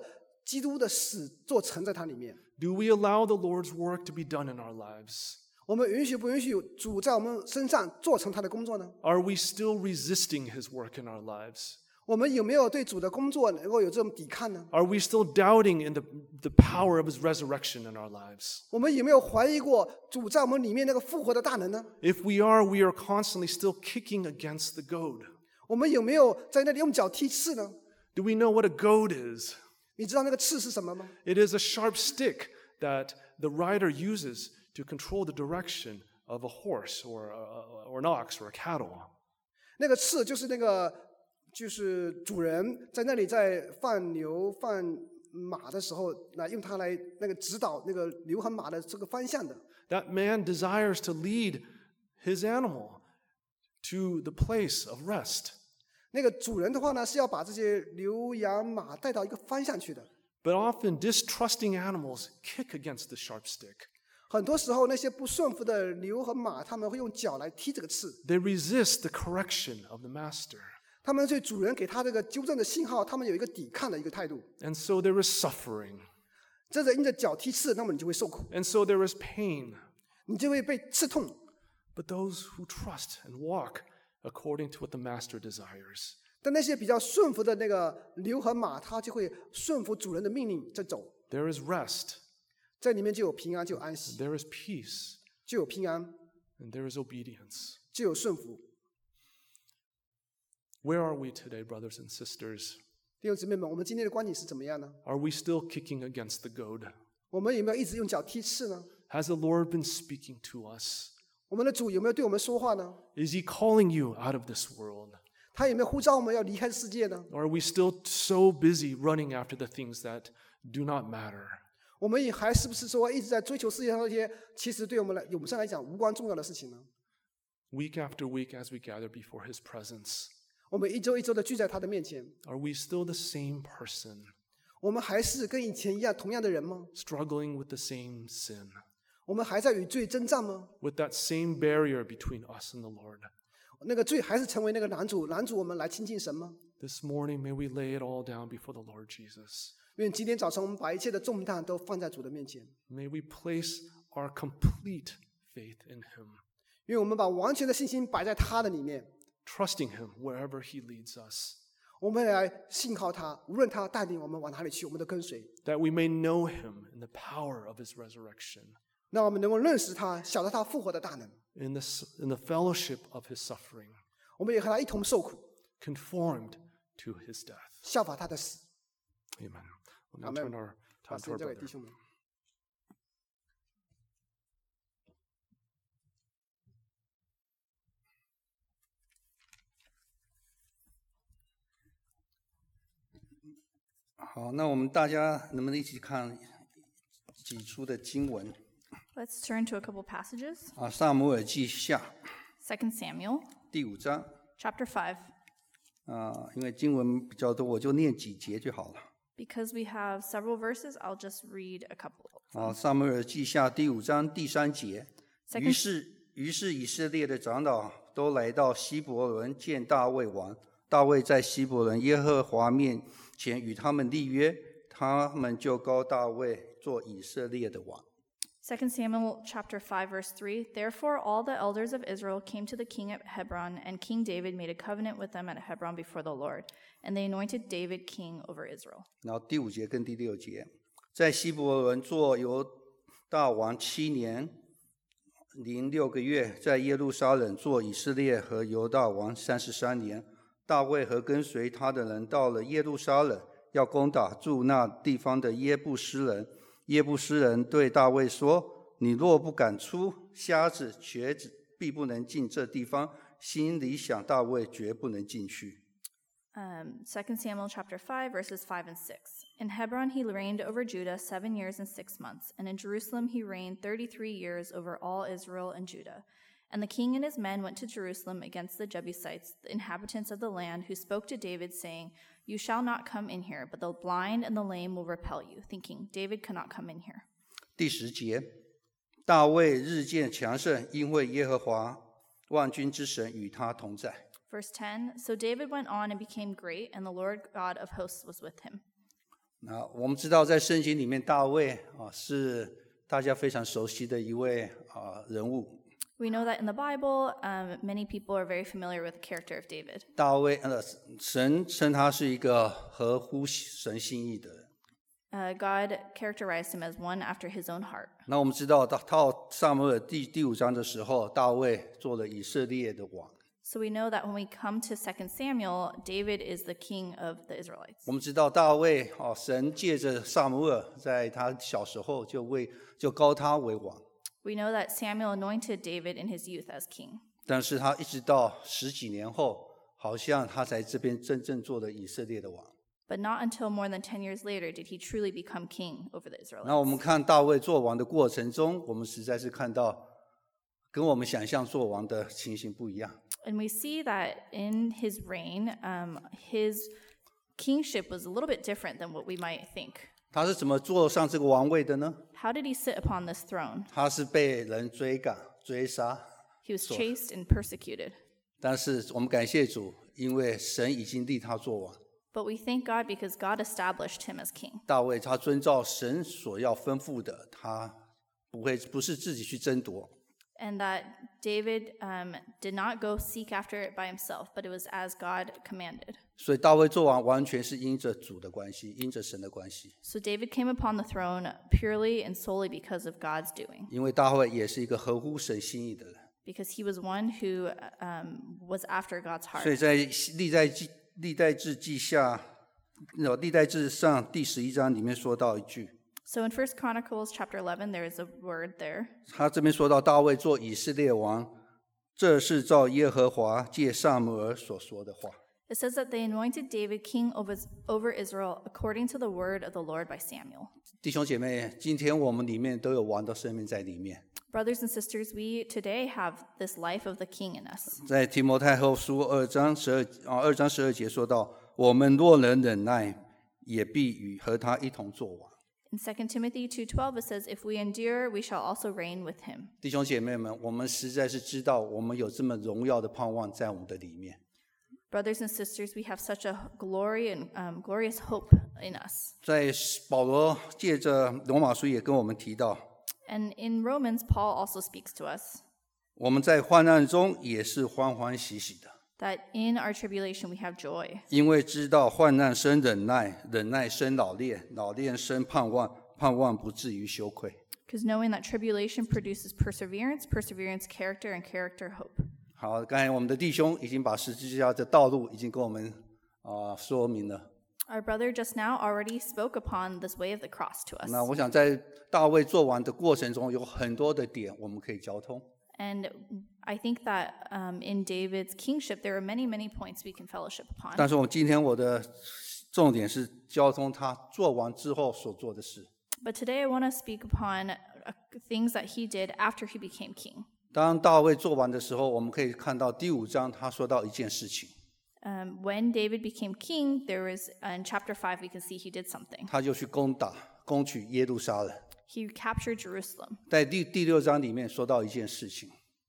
[SPEAKER 2] 基督的死做成在它里面。
[SPEAKER 1] Do we allow the Lord's work to be done in our lives?
[SPEAKER 2] 我们允许不允许主在我们身上做成他的工作呢？
[SPEAKER 1] Are we still resisting his work in our lives?
[SPEAKER 2] 我们有没有对主的工作能够有这种抵抗呢？
[SPEAKER 1] Are we still doubting in the, the power of his resurrection in our lives?
[SPEAKER 2] 我们有没有怀疑过主在我们里面那个复活的大能呢？
[SPEAKER 1] If we are, we are constantly still kicking against the goad.
[SPEAKER 2] 我们有没有在那里用脚踢刺呢？
[SPEAKER 1] Do we know what a goad is?
[SPEAKER 2] 你知道那个刺是什么吗？
[SPEAKER 1] It is a sharp stick that the rider uses to control the direction of a horse or, a, or an ox or a cattle.
[SPEAKER 2] 那个刺就是那个，就是主人在那里在放牛放马的时候，来用它来那个指导那个牛和马的这个方向的。
[SPEAKER 1] That man desires to lead his animal to the place of rest.
[SPEAKER 2] 那个主人的话呢，是要把这些牛羊马带到一个方向去的。
[SPEAKER 1] But often distrusting animals kick against the sharp stick.
[SPEAKER 2] 很多时候，那些不顺服的牛和马，他们会用脚来踢这个刺。
[SPEAKER 1] They resist the correction of the master.
[SPEAKER 2] 他们对主人给他这个纠正的信号，他们有一个抵抗的一个态度。
[SPEAKER 1] And so there is suffering.
[SPEAKER 2] 这着因着脚踢刺，那么你就会受苦，
[SPEAKER 1] And so there is pain.
[SPEAKER 2] 你就会被刺痛。
[SPEAKER 1] But those who trust and walk according to what the master desires,
[SPEAKER 2] 但那些比较顺服的那个牛和马，它就会顺服主人的命令在走，
[SPEAKER 1] there is rest,
[SPEAKER 2] 在里面就有平安，就有安息，
[SPEAKER 1] there is peace,
[SPEAKER 2] 就有平安，
[SPEAKER 1] and there is obedience.
[SPEAKER 2] 就有顺服。
[SPEAKER 1] Where are we today, brothers and sisters?
[SPEAKER 2] 弟兄姊妹们，我们今天的观点是怎么样呢？
[SPEAKER 1] Are we still kicking against the goad?
[SPEAKER 2] 我们有没有一直用脚踢刺呢？
[SPEAKER 1] Has the Lord been speaking to us?
[SPEAKER 2] 我们的主有没有对我们说话呢？
[SPEAKER 1] Is he calling you out of this world?
[SPEAKER 2] 他有没有呼召我们要离开世界呢？
[SPEAKER 1] Or are we still so busy running after the things that do not matter?
[SPEAKER 2] 我们也还是不是说一直在追求世界上那些其实对我们来我们上来讲无关重要的事情呢？
[SPEAKER 1] Week after week as we gather before his presence,
[SPEAKER 2] 我们一周一周的聚在他的面前，
[SPEAKER 1] are we still the same person,
[SPEAKER 2] 我们还是跟以前一样同样的人吗？
[SPEAKER 1] struggling with the same sin,
[SPEAKER 2] 我们还在与罪征战吗？
[SPEAKER 1] with that same barrier between us and the Lord?
[SPEAKER 2] 那个罪还是成为那个男主，男主我们来亲近神吗？
[SPEAKER 1] This morning, may we lay it all down before the Lord Jesus.
[SPEAKER 2] 愿今天早晨我们把一切的重担都放在主的面前，
[SPEAKER 1] May we place our complete faith in him,
[SPEAKER 2] 因为我们把完全的信心摆在他的里面，
[SPEAKER 1] trusting him wherever he leads us,
[SPEAKER 2] 我们来信靠他，无论他带领我们往哪里去，我们都跟随，
[SPEAKER 1] that we may know him in the power of his resurrection,
[SPEAKER 2] 让我们能够认识他，晓得他复活的大能，
[SPEAKER 1] in the, in the fellowship of his suffering,
[SPEAKER 2] 我们也和他一同受苦，
[SPEAKER 1] conformed to his death.
[SPEAKER 2] 效法他的死。
[SPEAKER 1] Amen. We'll now
[SPEAKER 2] Amen.
[SPEAKER 1] turn our
[SPEAKER 2] 把
[SPEAKER 1] time
[SPEAKER 2] 时
[SPEAKER 1] to
[SPEAKER 2] 间
[SPEAKER 1] our
[SPEAKER 2] 交给
[SPEAKER 1] brother.
[SPEAKER 2] 弟兄们。
[SPEAKER 3] 好，那我们大家能不能一起看几处的经文
[SPEAKER 4] Let's turn to a couple passages.
[SPEAKER 3] 啊？撒母耳记下
[SPEAKER 4] Second Samuel,
[SPEAKER 3] 第五章
[SPEAKER 4] chapter five.
[SPEAKER 3] 啊，因为经文比较多，我就念几节就好了。
[SPEAKER 4] Because we have several verses, I'll just read a couple.
[SPEAKER 3] 啊，撒母耳记下第五章第三节，
[SPEAKER 4] Second-
[SPEAKER 3] 于是于是以色列的长老都来到希伯伦见大卫王。大卫在希伯伦耶和华面前与他们立约，他们就膏大卫做以色列的王。
[SPEAKER 4] Second Samuel chapter five, verse three. Therefore all the elders of Israel came to the king at Hebron, and King David made a covenant with them at Hebron before the Lord, and they anointed David king over Israel.
[SPEAKER 3] 然后第五节跟第六节，在希伯伦做犹大王七年零六个月，在耶路撒冷做以色列和犹大王三十三年。大卫和跟随他的人到了耶路撒冷，要攻打住那地方的耶布斯人。耶布斯人对大卫说：“你若不敢出，瞎子、瘸子必不能进这地方。”心里想，大卫绝不能进去。
[SPEAKER 4] Um, Second Samuel chapter five, verses five and six. In Hebron he reigned over Judah seven years and six months, and in Jerusalem he reigned thirty-three years over all Israel and Judah. And the king and his men went to Jerusalem against the Jebusites, the inhabitants of the land, who spoke to David, saying, You shall not come in here, but the blind and the lame will repel you, thinking, David cannot come in here.
[SPEAKER 3] 第十节，大卫日渐强盛，因为耶和华万军之神与他同在。
[SPEAKER 4] Verse ten. So David went on and became great, and the Lord God of hosts was with him.
[SPEAKER 3] 那我们知道，在圣经里面，大卫啊是大家非常熟悉的一位啊人物。
[SPEAKER 4] We know that in the Bible, um, many people are very familiar with the character of David.
[SPEAKER 3] 大卫，呃，神称他是一个合乎神心意的人。
[SPEAKER 4] Uh, God characterized him as one after his own heart.
[SPEAKER 3] 那我们知道，到到撒母耳第第五章的时候，大卫做了以色列的王。
[SPEAKER 4] So we know that when we come to Second Samuel, David is the king of the Israelites.
[SPEAKER 3] 我们知道大卫，哦，神借着撒母耳，在他小时候就为就膏他为王。
[SPEAKER 4] We know that Samuel anointed David in his youth as king.
[SPEAKER 3] 但是他一直到十几年后，好像他才这边真正做了以色列的王。
[SPEAKER 4] But not until more than ten years later did he truly become king over the
[SPEAKER 3] 那我们
[SPEAKER 4] Israelites.
[SPEAKER 3] 看大卫做王的过程中，我们实在是看到跟我们想象做王的情形不一样。
[SPEAKER 4] And we see that in his reign, um, his kingship was a little bit different than what we might think.
[SPEAKER 3] 他是怎么坐上这个王位的呢？
[SPEAKER 4] How did he sit upon this throne?
[SPEAKER 3] 他是被人追赶、追杀，
[SPEAKER 4] He was chased and persecuted.
[SPEAKER 3] 但是我们感谢主，因为神已经立他做王。
[SPEAKER 4] But we thank God because God established him as king.
[SPEAKER 3] 大卫他遵照神所要吩咐的，他不会不是自己去争夺。
[SPEAKER 4] And that David um, did not go seek after it by himself, but it was as God commanded.
[SPEAKER 3] 所以大卫做王完全是因着主的关系，因着神的关系。
[SPEAKER 4] So David came upon the throne purely and solely because of God's doing,
[SPEAKER 3] 因为大卫也是一个合乎神心意的人，
[SPEAKER 4] because he was one who um, was after God's
[SPEAKER 3] 所以
[SPEAKER 4] heart.
[SPEAKER 3] 在历代记历代志记下，呃历代志上第十一章里面说到一句，
[SPEAKER 4] So in First Chronicles chapter eleven, there is a word there.
[SPEAKER 3] 他这边说到大卫做以色列王，这是照耶和华借撒母耳所说的话。
[SPEAKER 4] It says that they anointed David king over, over Israel according to the word of the Lord by Samuel.
[SPEAKER 3] 弟兄姐妹，今天我们里面都有王的生命在里面。
[SPEAKER 4] Brothers and sisters, we today have this life of the king in us.
[SPEAKER 3] 在提摩太后书二章十二啊二章十二节说到，我们若能忍耐，也必与和他一同作王。
[SPEAKER 4] In Second Timothy two twelve, it says, If we endure, we shall also reign with him.
[SPEAKER 3] 弟兄姐妹们，我们实在是知道，我们有这么荣耀的盼望在我们的里面。
[SPEAKER 4] Brothers and sisters, we have such a glory and um, glorious hope in us.
[SPEAKER 3] 在保罗借着罗马书也跟我们提到，
[SPEAKER 4] And in Romans, Paul also speaks to us
[SPEAKER 3] 我们在患难中也是欢欢喜喜的，
[SPEAKER 4] that in our tribulation we have joy,
[SPEAKER 3] 因为知道患难生忍耐，忍耐生老练，老练生盼望，盼望不至于羞愧。
[SPEAKER 4] because knowing that tribulation produces perseverance, perseverance, character, and character, hope.
[SPEAKER 3] 好，刚才我们的弟兄已经把十字架的道路已经跟我们啊、呃说明了。
[SPEAKER 4] Our brother just now already spoke upon this way of the cross to us.
[SPEAKER 3] 那我想在大卫做完的过程中，有很多的点我们可以交通。
[SPEAKER 4] And I think that um, in David's kingship, there are many, many points we can fellowship upon.
[SPEAKER 3] 但是我今天我的重点是交通他做完之后所做的事。
[SPEAKER 4] But today I want to speak upon uh, things that he did after he became king.
[SPEAKER 3] 当大卫做完的时候，我们可以看到第五章他说到一件事情，
[SPEAKER 4] Um, when David became king, there was, uh, in chapter five, we can see he did something.
[SPEAKER 3] 他就去攻打、攻取耶路撒冷。
[SPEAKER 4] He captured Jerusalem.
[SPEAKER 3] 在第第六章里面说到一件事情，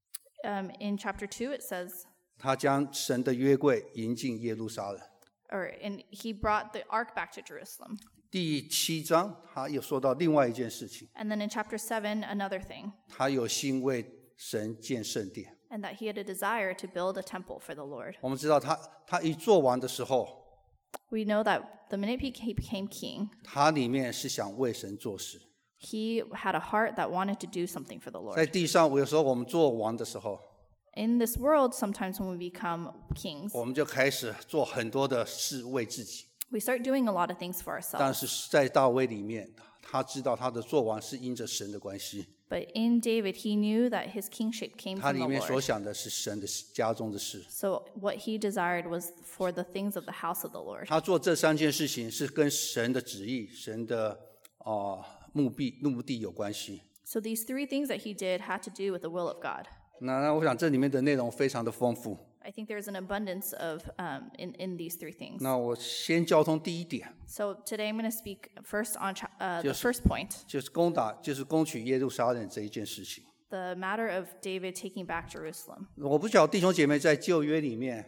[SPEAKER 4] Um, in chapter two, it says,
[SPEAKER 3] 他将神的约柜迎进耶路撒冷。
[SPEAKER 4] or and he brought the ark back to Jerusalem.
[SPEAKER 3] 第七章他又说到另外一件事情，
[SPEAKER 4] And then in chapter seven, another thing,
[SPEAKER 3] 他有心为神建圣殿。
[SPEAKER 4] and that he had a desire to build a temple for the Lord.
[SPEAKER 3] 我们知道他他一做完的时候，
[SPEAKER 4] We know that the minute he ca- became king,
[SPEAKER 3] 他里面是想为神做事。
[SPEAKER 4] he had a heart that wanted to do something for the
[SPEAKER 3] 在
[SPEAKER 4] Lord.
[SPEAKER 3] 地上，有时候我们做王的时候，
[SPEAKER 4] In this world, sometimes when we become kings,
[SPEAKER 3] 我们就开始做很多的事为自己。
[SPEAKER 4] we start doing a lot of things for
[SPEAKER 3] 但
[SPEAKER 4] ourselves.
[SPEAKER 3] 是在大卫里面，他知道他的做王是因着神的关系，
[SPEAKER 4] But in David, he knew that his kingship came
[SPEAKER 3] 他
[SPEAKER 4] from
[SPEAKER 3] 里
[SPEAKER 4] the
[SPEAKER 3] 面所
[SPEAKER 4] Lord.
[SPEAKER 3] 想的是神的家中的事。
[SPEAKER 4] So what he desired was for the things of the house of the Lord.
[SPEAKER 3] 他做这三件事情是跟神的旨意、神的啊、呃目的目的有关系。
[SPEAKER 4] So these three things that he did had to do with the will of God.
[SPEAKER 3] 那那我想这里面的内容非常的丰富。
[SPEAKER 4] I think there's an abundance of um, in, in these three things.
[SPEAKER 3] 那我先交通第一点，
[SPEAKER 4] So today I'm going to speak first on cha- uh, the
[SPEAKER 3] Yes.
[SPEAKER 4] first point,
[SPEAKER 3] 就是攻打，就是攻取耶路撒冷这一件事情。
[SPEAKER 4] the matter of David taking back Jerusalem.
[SPEAKER 3] 我不晓得弟兄姐妹在旧约里面，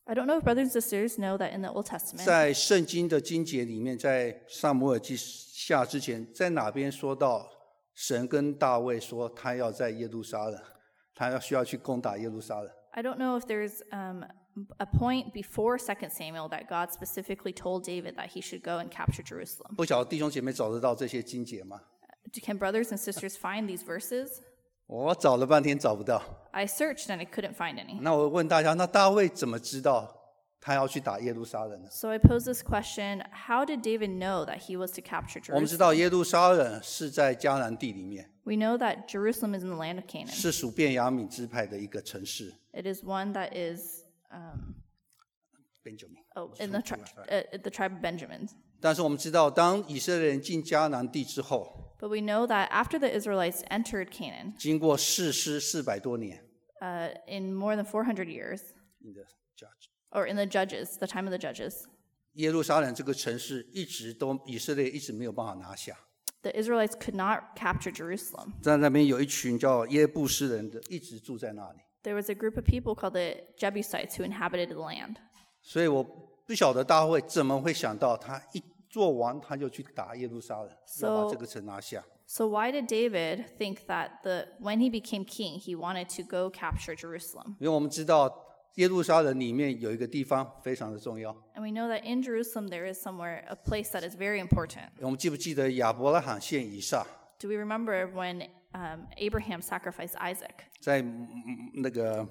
[SPEAKER 4] I don't know if brothers and sisters know that in the Old Testament,
[SPEAKER 3] 在圣经的经节里面，在撒母耳记下之前，在哪边说到神跟大卫说他要在耶路撒冷，他要需要去攻打耶路撒冷？
[SPEAKER 4] I don't know if there's um, a point before Second Samuel that God specifically told David that he should go and capture Jerusalem.
[SPEAKER 3] 不晓得弟兄姐妹找得到这些经节吗？
[SPEAKER 4] Can brothers and sisters find these verses?
[SPEAKER 3] 我找了半天找不到。
[SPEAKER 4] I searched and I couldn't find any.
[SPEAKER 3] 那我问大家，那大卫怎么知道他要去打耶路撒冷呢？
[SPEAKER 4] So I pose this question, how did David know that he was to capture
[SPEAKER 3] 我们知
[SPEAKER 4] Jerusalem?
[SPEAKER 3] 道耶路撒冷是在迦南地里面，
[SPEAKER 4] We know that Jerusalem is in the land of Canaan.
[SPEAKER 3] 是属便雅悯支派的一个城市。
[SPEAKER 4] It is one that is um,
[SPEAKER 3] Benjamin。
[SPEAKER 4] oh, in the, tri- uh, the tribe of Benjamin.
[SPEAKER 3] 但是我们知道，当以色列人进迦南地之后，
[SPEAKER 4] But we know that after the Israelites entered Canaan,
[SPEAKER 3] 经过士师四百多年
[SPEAKER 4] uh, in more than four hundred years,
[SPEAKER 3] ，in the judge，
[SPEAKER 4] or in the Judges, the time of the Judges,
[SPEAKER 3] 耶路撒冷这个城市一直都以色列一直没有办法拿下，
[SPEAKER 4] the Israelites could not capture Jerusalem.
[SPEAKER 3] 在那边有一群叫耶布斯人的，一直住在那里。
[SPEAKER 4] There was a group of people called the Jebusites who inhabited the land.
[SPEAKER 3] 所以我不晓得大卫怎么会想到，他一做完他就去打耶路撒冷，
[SPEAKER 4] So-
[SPEAKER 3] 要把这个城拿下。
[SPEAKER 4] So why did David think that the when he became king, he wanted to go capture Jerusalem?
[SPEAKER 3] 因为我们知道耶路撒冷里面有一个地方非常的重要，
[SPEAKER 4] And we know that in Jerusalem there is somewhere, a place that is very important.
[SPEAKER 3] 我们记不记得亚伯拉罕献以撒，
[SPEAKER 4] Do we remember when um, Abraham sacrificed Isaac?
[SPEAKER 3] 在嗯那个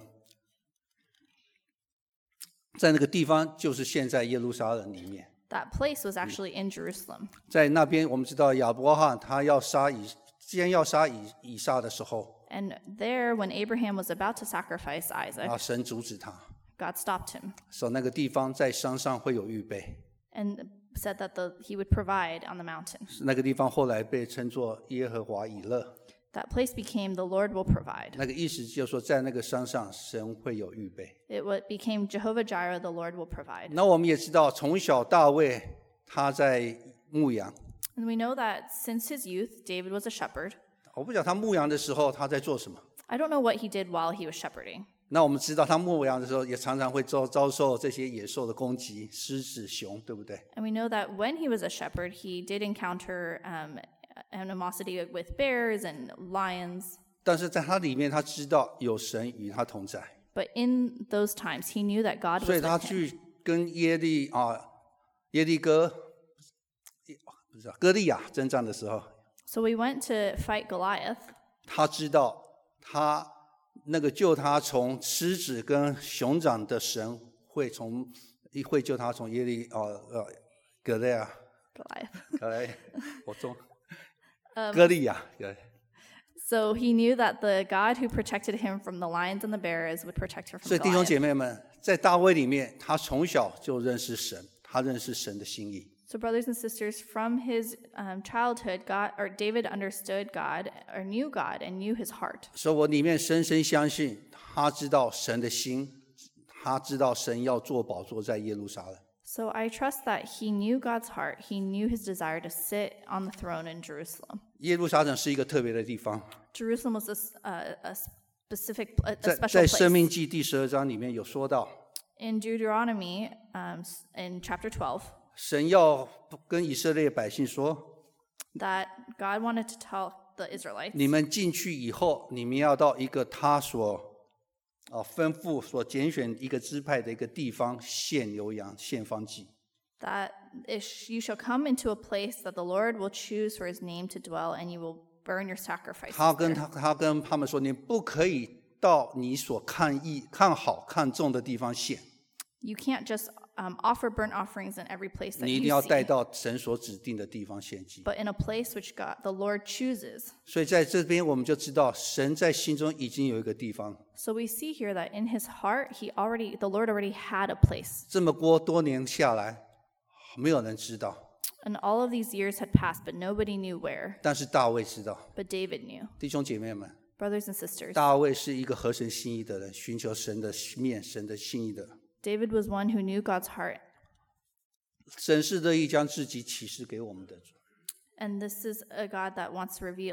[SPEAKER 3] 在那个地方，就是现在耶路撒冷里面。
[SPEAKER 4] That place was actually in Jerusalem.
[SPEAKER 3] 在那边，我们知道亚伯拉罕他要杀以，既然要杀以以撒的时候，
[SPEAKER 4] And there, when Abraham was about to sacrifice Isaac,
[SPEAKER 3] 啊，神阻止他，
[SPEAKER 4] God stopped him
[SPEAKER 3] 说那个地方在山上会有预备。
[SPEAKER 4] and said that the, he would provide on the mountain.
[SPEAKER 3] 那个地方后来被称作耶和华以勒，
[SPEAKER 4] That place became the Lord will provide.
[SPEAKER 3] 那个意思就是说，在那个山上神会有预备。
[SPEAKER 4] It wa- became Jehovah Jireh, the Lord will provide.
[SPEAKER 3] 那我们也知道，从小大卫他在牧羊，
[SPEAKER 4] And we know that since his youth, David was a shepherd.
[SPEAKER 3] 我不晓得他牧羊的时候他在做什么。
[SPEAKER 4] I don't know what he did while he was shepherding.
[SPEAKER 3] 那我们知道，他牧羊的时候也常常会遭遭受这些野兽的攻击，狮子、熊，对不对？
[SPEAKER 4] And we know that when he was a shepherd, he did encounter um, animosity with bears and lions.
[SPEAKER 3] 但是在他里面，他知道有神与他同在，
[SPEAKER 4] But in those times, he knew that God
[SPEAKER 3] 所以
[SPEAKER 4] was
[SPEAKER 3] 他
[SPEAKER 4] with him.
[SPEAKER 3] 去跟耶利啊耶利哥不是歌利亚征战的时候，
[SPEAKER 4] So we went to fight Goliath.
[SPEAKER 3] 他知道他那个救他从狮子跟熊掌的神会从会救他从耶利啊呃格利亚
[SPEAKER 4] Goliath.
[SPEAKER 3] 格利我中歌利亚对。
[SPEAKER 4] So he knew that the God who protected him from the lions and the bears would protect her
[SPEAKER 3] 所
[SPEAKER 4] from
[SPEAKER 3] 以弟兄
[SPEAKER 4] Goliath.
[SPEAKER 3] 姐妹们，在大卫里面，他从小就认识神，他认识神的心意。
[SPEAKER 4] So brothers and sisters, from his um, childhood, God or David understood God or knew God and knew his heart.
[SPEAKER 3] 所以我里面深深相信，他知道神的心，他知道神要做宝座在耶路撒冷。
[SPEAKER 4] So I trust that he knew God's heart. He knew his desire to sit on the throne in Jerusalem.
[SPEAKER 3] 耶路撒冷是一个特别的地方，
[SPEAKER 4] Jerusalem was a, s- uh, a specific, a, a
[SPEAKER 3] 在
[SPEAKER 4] special
[SPEAKER 3] 在生
[SPEAKER 4] place.
[SPEAKER 3] 命记第十二章里面有说到，
[SPEAKER 4] In Deuteronomy, um, s- in chapter twelve,
[SPEAKER 3] 神要跟以色列百姓说，
[SPEAKER 4] that God wanted to tell the Israelites
[SPEAKER 3] 你们进去以后，你们要到一个他所啊吩咐、所拣选一个支派的一个地方献牛羊、献燔祭。
[SPEAKER 4] that if you shall come into a place that the Lord will choose for his name to dwell, and you will burn your sacrifices
[SPEAKER 3] 他跟
[SPEAKER 4] there.
[SPEAKER 3] 他他跟他们说，你不可以到你所看意、看好、看重的地方献，
[SPEAKER 4] You can't just um, offer burnt offerings in every place that
[SPEAKER 3] 你一定
[SPEAKER 4] you
[SPEAKER 3] 要
[SPEAKER 4] see,
[SPEAKER 3] 带到神所指定的地方献祭。
[SPEAKER 4] but in a place which God, the Lord chooses.
[SPEAKER 3] 所以在这边我们就知道，神在心中已经有一个地方。
[SPEAKER 4] So we see here that in his heart, he already, the Lord already had a place.
[SPEAKER 3] 这么多多年下来，没有人知道，
[SPEAKER 4] And all of these years had passed, but nobody knew where.
[SPEAKER 3] 但是大卫知道。
[SPEAKER 4] But David knew.
[SPEAKER 3] 弟兄姐妹们，
[SPEAKER 4] Brothers and sisters,
[SPEAKER 3] 大卫是一个合神心意的人，寻求神的面、神的心意的人。
[SPEAKER 4] David was one who knew God's heart.
[SPEAKER 3] 神是乐意将自己启示给我们的主。
[SPEAKER 4] And this is a God that wants to reveal.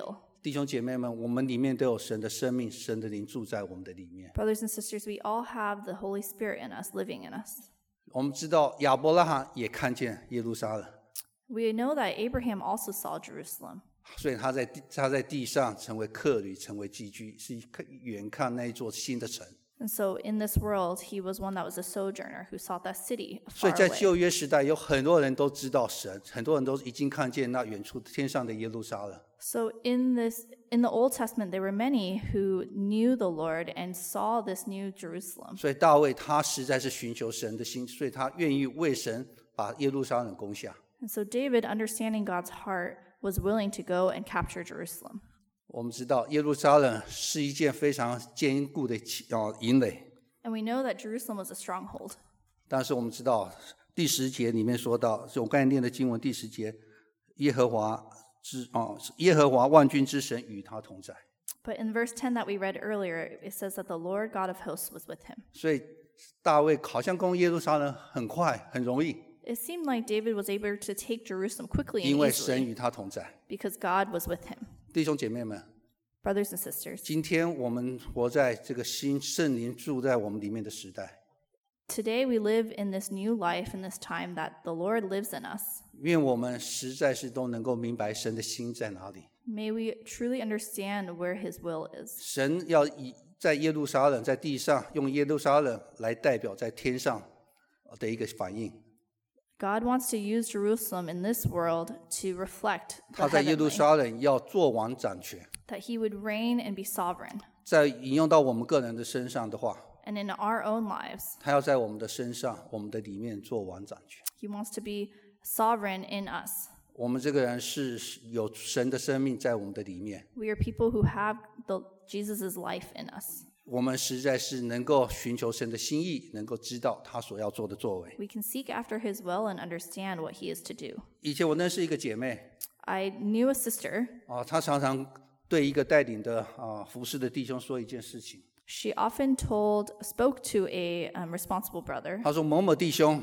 [SPEAKER 3] 弟兄姐妹们，我们里面都有神的生命，神的灵住在我们的里面。
[SPEAKER 4] Brothers and sisters, we all have the Holy Spirit in us, living in us.
[SPEAKER 3] 我们知道亚伯拉罕也看见耶路撒冷，
[SPEAKER 4] We know that Abraham also saw Jerusalem.
[SPEAKER 3] 所以他在地他在地上成为客旅，成为寄居，是远看那一座新的城。
[SPEAKER 4] And so in this world, he was one that was a sojourner who sought that city
[SPEAKER 3] 所以
[SPEAKER 4] far
[SPEAKER 3] 在
[SPEAKER 4] away.
[SPEAKER 3] 旧约时代，有很多人都知道神，很多人都已经看见那远处天上的耶路撒冷。
[SPEAKER 4] So in this, in the Old Testament, there were many who knew the Lord and saw this new Jerusalem.
[SPEAKER 3] 所以大卫他实在是寻求神的心，所以他愿意为神把耶路撒冷攻下。
[SPEAKER 4] And so David, understanding God's heart, was willing to go and capture Jerusalem.
[SPEAKER 3] 我们知道耶路撒冷是一件非常坚固的呃营垒，
[SPEAKER 4] And we know that Jerusalem was a stronghold.
[SPEAKER 3] 但是我们知道第十节里面说到，是我刚才念的经文第十节，耶和华之哦，耶和华万军之神与他同在。
[SPEAKER 4] But in verse ten that we read earlier, it says that the Lord God of hosts was with him.
[SPEAKER 3] 所以大卫好像攻耶路撒冷很快很容易，
[SPEAKER 4] It seemed like David was able to take Jerusalem quickly
[SPEAKER 3] 因
[SPEAKER 4] and
[SPEAKER 3] 为神
[SPEAKER 4] easily
[SPEAKER 3] 与他同在。
[SPEAKER 4] because God was with him.
[SPEAKER 3] 弟兄姐妹们，
[SPEAKER 4] Brothers and sisters,
[SPEAKER 3] 今天我们活在这个新圣灵住在我们里面的时代，
[SPEAKER 4] today we live in this new life in this time that the Lord lives in us.
[SPEAKER 3] 愿我们实在是都能够明白神的心在哪里。
[SPEAKER 4] May we truly understand where his will is.
[SPEAKER 3] 神要以在耶路撒冷在地上，用耶路撒冷来代表在天上的一个反应。
[SPEAKER 4] God wants to use Jerusalem in this world to reflect
[SPEAKER 3] 他
[SPEAKER 4] the
[SPEAKER 3] 在耶路
[SPEAKER 4] heavenly,
[SPEAKER 3] 撒冷要做王掌权。
[SPEAKER 4] that he would reign and be sovereign.
[SPEAKER 3] 在引用到我们个人的身上的话，
[SPEAKER 4] And in our own lives,
[SPEAKER 3] 他要在我们的身上、我们的里面做王掌权。
[SPEAKER 4] he wants to be sovereign in us.
[SPEAKER 3] 我们这个人是有神的生命在我们的里面，
[SPEAKER 4] We are people who have the Jesus' life in us.
[SPEAKER 3] 我们实在是能够寻求神的心意，能够知道他所要做的作为。
[SPEAKER 4] We can seek after his will and understand what he is to do.
[SPEAKER 3] 以前我认识一个姐妹
[SPEAKER 4] I knew a sister.
[SPEAKER 3] 啊，她常常对一个带领的啊服侍的弟兄说一件事情，
[SPEAKER 4] She often told, spoke to a um, responsible brother,
[SPEAKER 3] 她说：“某某弟兄，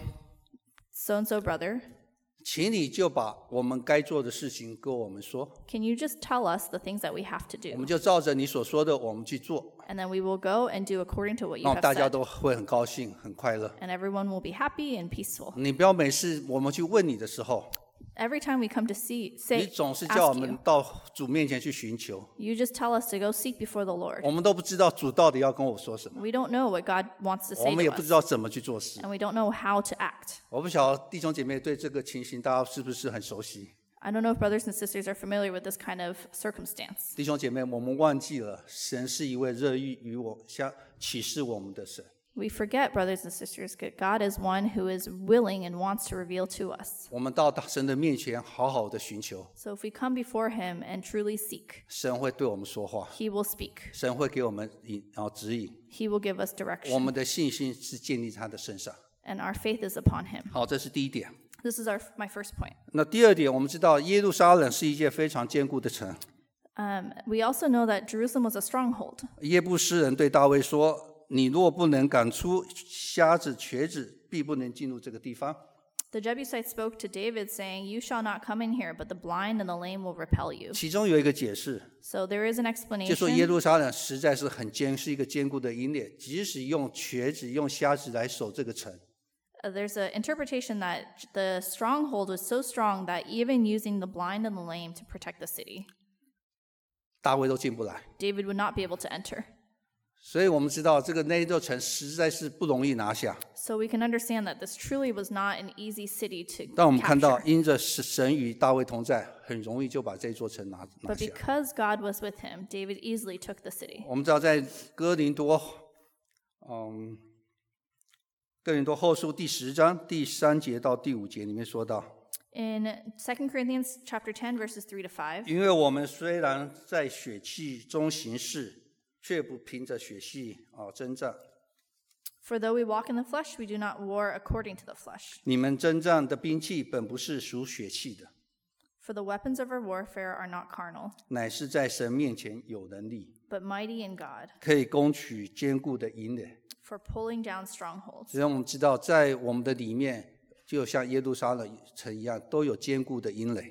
[SPEAKER 4] so and so brother,
[SPEAKER 3] 请你就把我们该做的事情跟我们说，
[SPEAKER 4] can you just tell us the things that we have to
[SPEAKER 3] 我们
[SPEAKER 4] do?
[SPEAKER 3] 就照着你所说的我们去做，
[SPEAKER 4] And then we will go and do according to what you
[SPEAKER 3] 让
[SPEAKER 4] have
[SPEAKER 3] 大家
[SPEAKER 4] said.
[SPEAKER 3] 都会很高兴、很快乐。
[SPEAKER 4] And everyone will be happy and peaceful.
[SPEAKER 3] 你不要每次我们去问你的时候，
[SPEAKER 4] Every time we come to see,
[SPEAKER 3] 你
[SPEAKER 4] say,
[SPEAKER 3] 总是叫我
[SPEAKER 4] ask
[SPEAKER 3] 们
[SPEAKER 4] you,
[SPEAKER 3] 到主面前去寻求，
[SPEAKER 4] you just tell us to go seek before the Lord.
[SPEAKER 3] 我们都不知道主到底要跟我说什么，
[SPEAKER 4] We don't know what God wants to
[SPEAKER 3] 我
[SPEAKER 4] say
[SPEAKER 3] 们也
[SPEAKER 4] to
[SPEAKER 3] 不知
[SPEAKER 4] us.
[SPEAKER 3] 道怎么去做事。
[SPEAKER 4] And we don't know how to act.
[SPEAKER 3] 我不晓得弟兄姐妹对这个情形，大家是不是很熟悉？
[SPEAKER 4] I don't know if brothers and sisters are familiar with this kind of circumstance.
[SPEAKER 3] 弟兄姐妹，我们忘记了，神是一位乐意与我相启示我们的神。
[SPEAKER 4] We forget, brothers and sisters, that God is one who is willing and wants to reveal to us.
[SPEAKER 3] 我们到神的面前，好好的寻求，
[SPEAKER 4] So if we come before him and truly seek,
[SPEAKER 3] 神会对我们说话，
[SPEAKER 4] he will speak.
[SPEAKER 3] 神会给我们引然后指引。
[SPEAKER 4] He will give us
[SPEAKER 3] 我
[SPEAKER 4] direction.
[SPEAKER 3] 们的信心是建立在他的身上。
[SPEAKER 4] And our faith is upon him.
[SPEAKER 3] 好，这是第一点。
[SPEAKER 4] This is our my first point.
[SPEAKER 3] 那第二点，我们知道耶路撒冷是一件非常坚固的城。
[SPEAKER 4] Um, we also know that Jerusalem was a stronghold.
[SPEAKER 3] 耶布斯人对大卫说：“你若不能赶出瞎子、瘸子，必不能进入这个地方。”
[SPEAKER 4] The Jebusites spoke to David, saying, "You shall not come in here, but the blind and the lame will repel you."
[SPEAKER 3] 其中有一个解释，
[SPEAKER 4] So there is an
[SPEAKER 3] 就说耶
[SPEAKER 4] explanation
[SPEAKER 3] 路撒冷实在是很坚，是一个坚固的营垒，即使用瘸子、用瞎子来守这个城，
[SPEAKER 4] Uh, there's an interpretation that the stronghold was so strong that even using the blind and the lame to protect the city,
[SPEAKER 3] 大卫都进不来。
[SPEAKER 4] David would not be able to enter.
[SPEAKER 3] 所以我们知道这个那一座城实在是不容易拿下。
[SPEAKER 4] So we can understand that this truly was not an easy city to
[SPEAKER 3] 但我们看到，
[SPEAKER 4] capture.
[SPEAKER 3] 因着神与大卫同在，很容易就把这座城拿拿
[SPEAKER 4] But
[SPEAKER 3] 下。
[SPEAKER 4] because God was with him, David easily took the city.
[SPEAKER 3] 我们知道，在哥林多，嗯，哥林多后书第十章第三节到第五节里面说到，
[SPEAKER 4] In Second Corinthians chapter ten, verses three to five,
[SPEAKER 3] 因为我们虽然在血气中行事，却不凭着血气啊征战。
[SPEAKER 4] for though we walk in the flesh, we do not war according to the flesh.
[SPEAKER 3] 你们征战的兵器本不是属血气的，
[SPEAKER 4] For the weapons of our warfare are not carnal,
[SPEAKER 3] 乃是在神面前有能力，
[SPEAKER 4] but mighty in God,
[SPEAKER 3] 可以攻取坚固的营垒。
[SPEAKER 4] for pulling down strongholds.
[SPEAKER 3] 所以我们知道，在我们的里面，就像耶路撒冷城一样，都有坚固的营垒。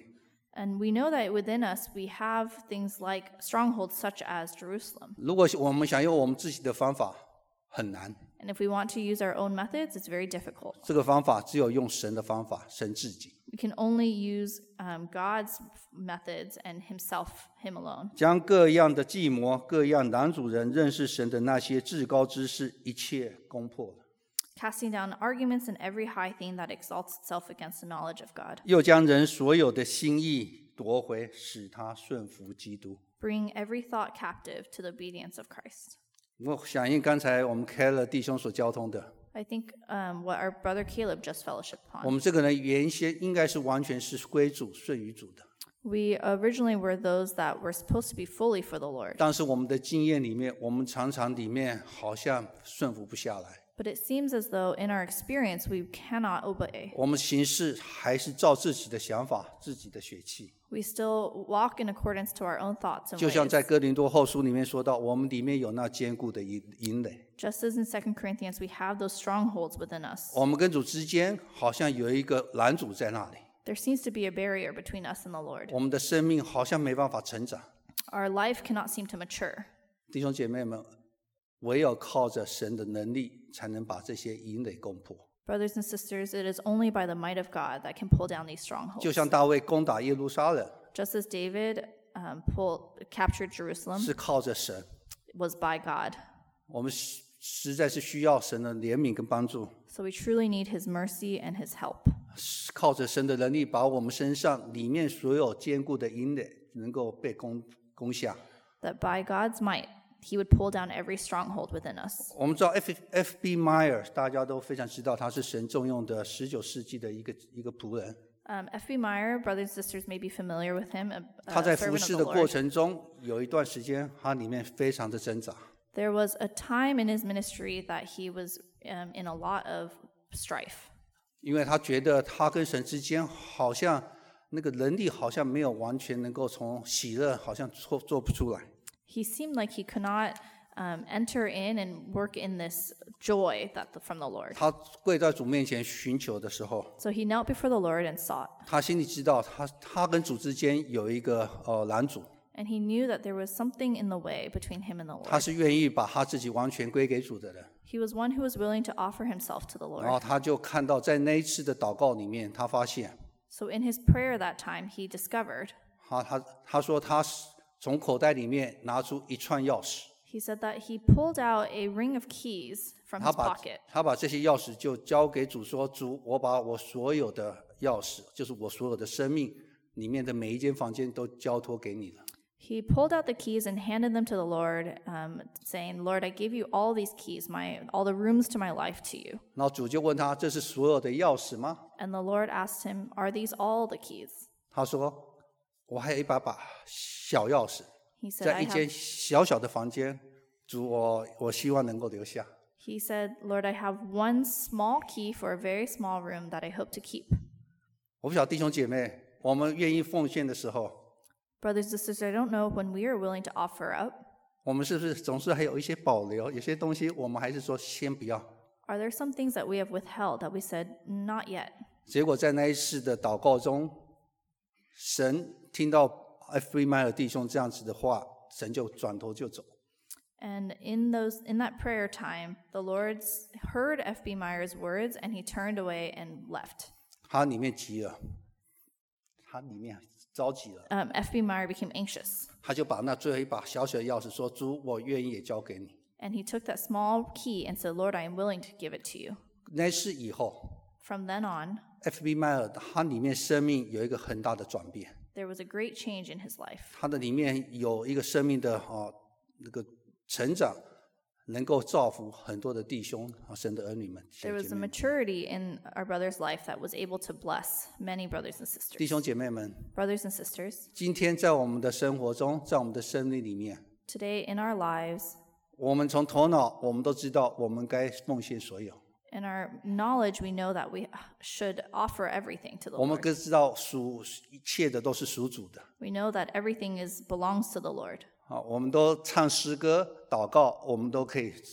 [SPEAKER 4] And we know that within us we have things like strongholds such as Jerusalem.
[SPEAKER 3] 如果我们想用我们自己的方法，很难。
[SPEAKER 4] And if we want to use our own methods, it's very difficult.
[SPEAKER 3] 这个方法只有用神的方法，神自己
[SPEAKER 4] We can only use um, God's methods and himself, him alone.
[SPEAKER 3] 将各样的计谋、各样男主人认识神的那些至高之事，一切攻破了。
[SPEAKER 4] Casting down arguments and every high thing that exalts itself against the knowledge of God.
[SPEAKER 3] 又将人所有的心意夺回，使他顺服基督。
[SPEAKER 4] Bring every thought captive to the obedience of Christ.
[SPEAKER 3] 我响应刚才我们开了弟兄所交通的，
[SPEAKER 4] I think um, what our brother Caleb just fellowshiped
[SPEAKER 3] 我
[SPEAKER 4] upon.
[SPEAKER 3] 们这个人原先应该是完全是归主、顺于主的，
[SPEAKER 4] We originally were those that were supposed to be fully for the Lord.
[SPEAKER 3] 但是我们的经验里面，我们常常里面好像顺服不下来，
[SPEAKER 4] But it seems as though in our experience we cannot obey.
[SPEAKER 3] 我们行事还是照自己的想法、自己的血气。
[SPEAKER 4] We still walk in accordance to our own thoughts and
[SPEAKER 3] 就像
[SPEAKER 4] ways.
[SPEAKER 3] 在哥林多后书里面说到，我们里面有那坚固的营营垒，
[SPEAKER 4] Just as in Second Corinthians, we have those strongholds within us.
[SPEAKER 3] 我们跟主之间好像有一个拦阻在那里，
[SPEAKER 4] There seems to be a barrier between us and the Lord.
[SPEAKER 3] 我们的生命好像没办法成长。
[SPEAKER 4] Our life cannot seem to mature.
[SPEAKER 3] 弟兄姐妹们，唯有靠着神的能力，才能把这些营垒攻破。
[SPEAKER 4] Brothers and sisters, it is only by the might of God that can pull down these
[SPEAKER 3] 就
[SPEAKER 4] strongholds.
[SPEAKER 3] 像大卫攻打耶路撒冷，
[SPEAKER 4] Just as David um, pulled, captured Jerusalem,
[SPEAKER 3] 是靠着神。
[SPEAKER 4] it was by God.
[SPEAKER 3] 我们实实在是需要神的怜悯跟帮助，
[SPEAKER 4] So we truly need his mercy and his help.
[SPEAKER 3] 是靠着神的能力，把我们身上里面所有坚固的营垒能够被攻攻下。
[SPEAKER 4] That by God's might, he would pull down every stronghold within us.
[SPEAKER 3] 我们知道 F F B Meyer 大家都非常知道，他是神重用的十九世纪的一个一个仆人。
[SPEAKER 4] Um, F B Meyer, brothers and sisters may be familiar with him, a,
[SPEAKER 3] 他
[SPEAKER 4] a
[SPEAKER 3] 在服
[SPEAKER 4] servant
[SPEAKER 3] 侍
[SPEAKER 4] of
[SPEAKER 3] 的
[SPEAKER 4] the
[SPEAKER 3] 过
[SPEAKER 4] Lord.
[SPEAKER 3] 程中，有一段时间，他里面非常的挣扎，
[SPEAKER 4] There was a time in his ministry that he was um, in a lot of strife.
[SPEAKER 3] 因为他觉得他跟神之间好像那个能力好像没有完全能够从喜乐，好像做做不出来。
[SPEAKER 4] He seemed like he could not um, enter in and work in this joy that the, from the Lord.
[SPEAKER 3] 他跪在主面前寻求的时候，
[SPEAKER 4] So he knelt before the Lord and sought.
[SPEAKER 3] 他心里知道他他跟主之间有一个呃拦阻，
[SPEAKER 4] And he knew that there was something in the way between him and the
[SPEAKER 3] 他
[SPEAKER 4] Lord.
[SPEAKER 3] 是愿意把他自己完全归给主的人。
[SPEAKER 4] He was one who was willing to offer himself to the
[SPEAKER 3] 然后
[SPEAKER 4] Lord.
[SPEAKER 3] 他就看到在那一次的祷告里面，他发现
[SPEAKER 4] So in his prayer that time, he discovered,
[SPEAKER 3] 他他他说他从口袋里面拿出一串钥匙，
[SPEAKER 4] he said that he pulled out a ring of keys from
[SPEAKER 3] 他
[SPEAKER 4] his
[SPEAKER 3] 把
[SPEAKER 4] pocket.
[SPEAKER 3] 他把这些钥匙就交给主说：“主，我把我所有的钥匙，就是我所有的生命里面的每一间房间都交托给你了。”
[SPEAKER 4] He pulled out the keys and handed them to the Lord, um, saying, Lord, I give you all these keys, my all the rooms to my life to you.
[SPEAKER 3] 然后主就问他：“这是所有的钥匙吗
[SPEAKER 4] And the Lord asked him, Are these all the keys?？”
[SPEAKER 3] 他说：“我还有一把把小钥匙，
[SPEAKER 4] He said,
[SPEAKER 3] 在
[SPEAKER 4] I
[SPEAKER 3] 一间
[SPEAKER 4] have,
[SPEAKER 3] 小小的房间，主我我希望能够留下。”
[SPEAKER 4] he said, Lord, I have one small key for a very small room that I hope to keep.
[SPEAKER 3] 我不晓得弟兄姐妹，我们愿意奉献的时候，
[SPEAKER 4] Brothers and sisters, I don't know when we are willing to offer up,
[SPEAKER 3] 我们是不是总是还有一些保留？有些东西我们还是说先不要。
[SPEAKER 4] are there some things that we have withheld that we said, not yet?
[SPEAKER 3] 结果在那一次的祷告中，神听到 F B 迈尔弟兄这样子的话，神就转头就走。
[SPEAKER 4] And in those in that prayer time, the Lord heard F B Meyer's words and he turned away and left.
[SPEAKER 3] 他里面急了，他里面着急了，
[SPEAKER 4] Um, F B Meyer became anxious,
[SPEAKER 3] 他就把那最后一把小小的钥匙说：“主，我愿意也交给你。
[SPEAKER 4] and he took that small key and said, Lord, I am willing to give it to you. ”
[SPEAKER 3] 那次以后
[SPEAKER 4] From then on,
[SPEAKER 3] ，F B 迈尔他里面生命有一个很大的转变，
[SPEAKER 4] there was a great change in his life.
[SPEAKER 3] 他的里面有一个生命的啊那个成长，能够造福很多的弟兄啊神的儿女们。
[SPEAKER 4] There was a
[SPEAKER 3] 姐妹们
[SPEAKER 4] maturity in our brother's life that was able to bless many brothers and
[SPEAKER 3] 弟
[SPEAKER 4] sisters.
[SPEAKER 3] 兄姐妹们，
[SPEAKER 4] Brothers and sisters,
[SPEAKER 3] 今天在我们的生活中，在我们的生命里面，
[SPEAKER 4] today in our lives,
[SPEAKER 3] 我们从头脑我们都知道，我们该奉献所有。
[SPEAKER 4] in our knowledge, we know that we should offer everything to the
[SPEAKER 3] 我们
[SPEAKER 4] Lord.
[SPEAKER 3] 更知道属一切的都是属主的。
[SPEAKER 4] We know that everything is belongs to the Lord.
[SPEAKER 3] 啊，我们都唱诗歌、祷告，我们都可以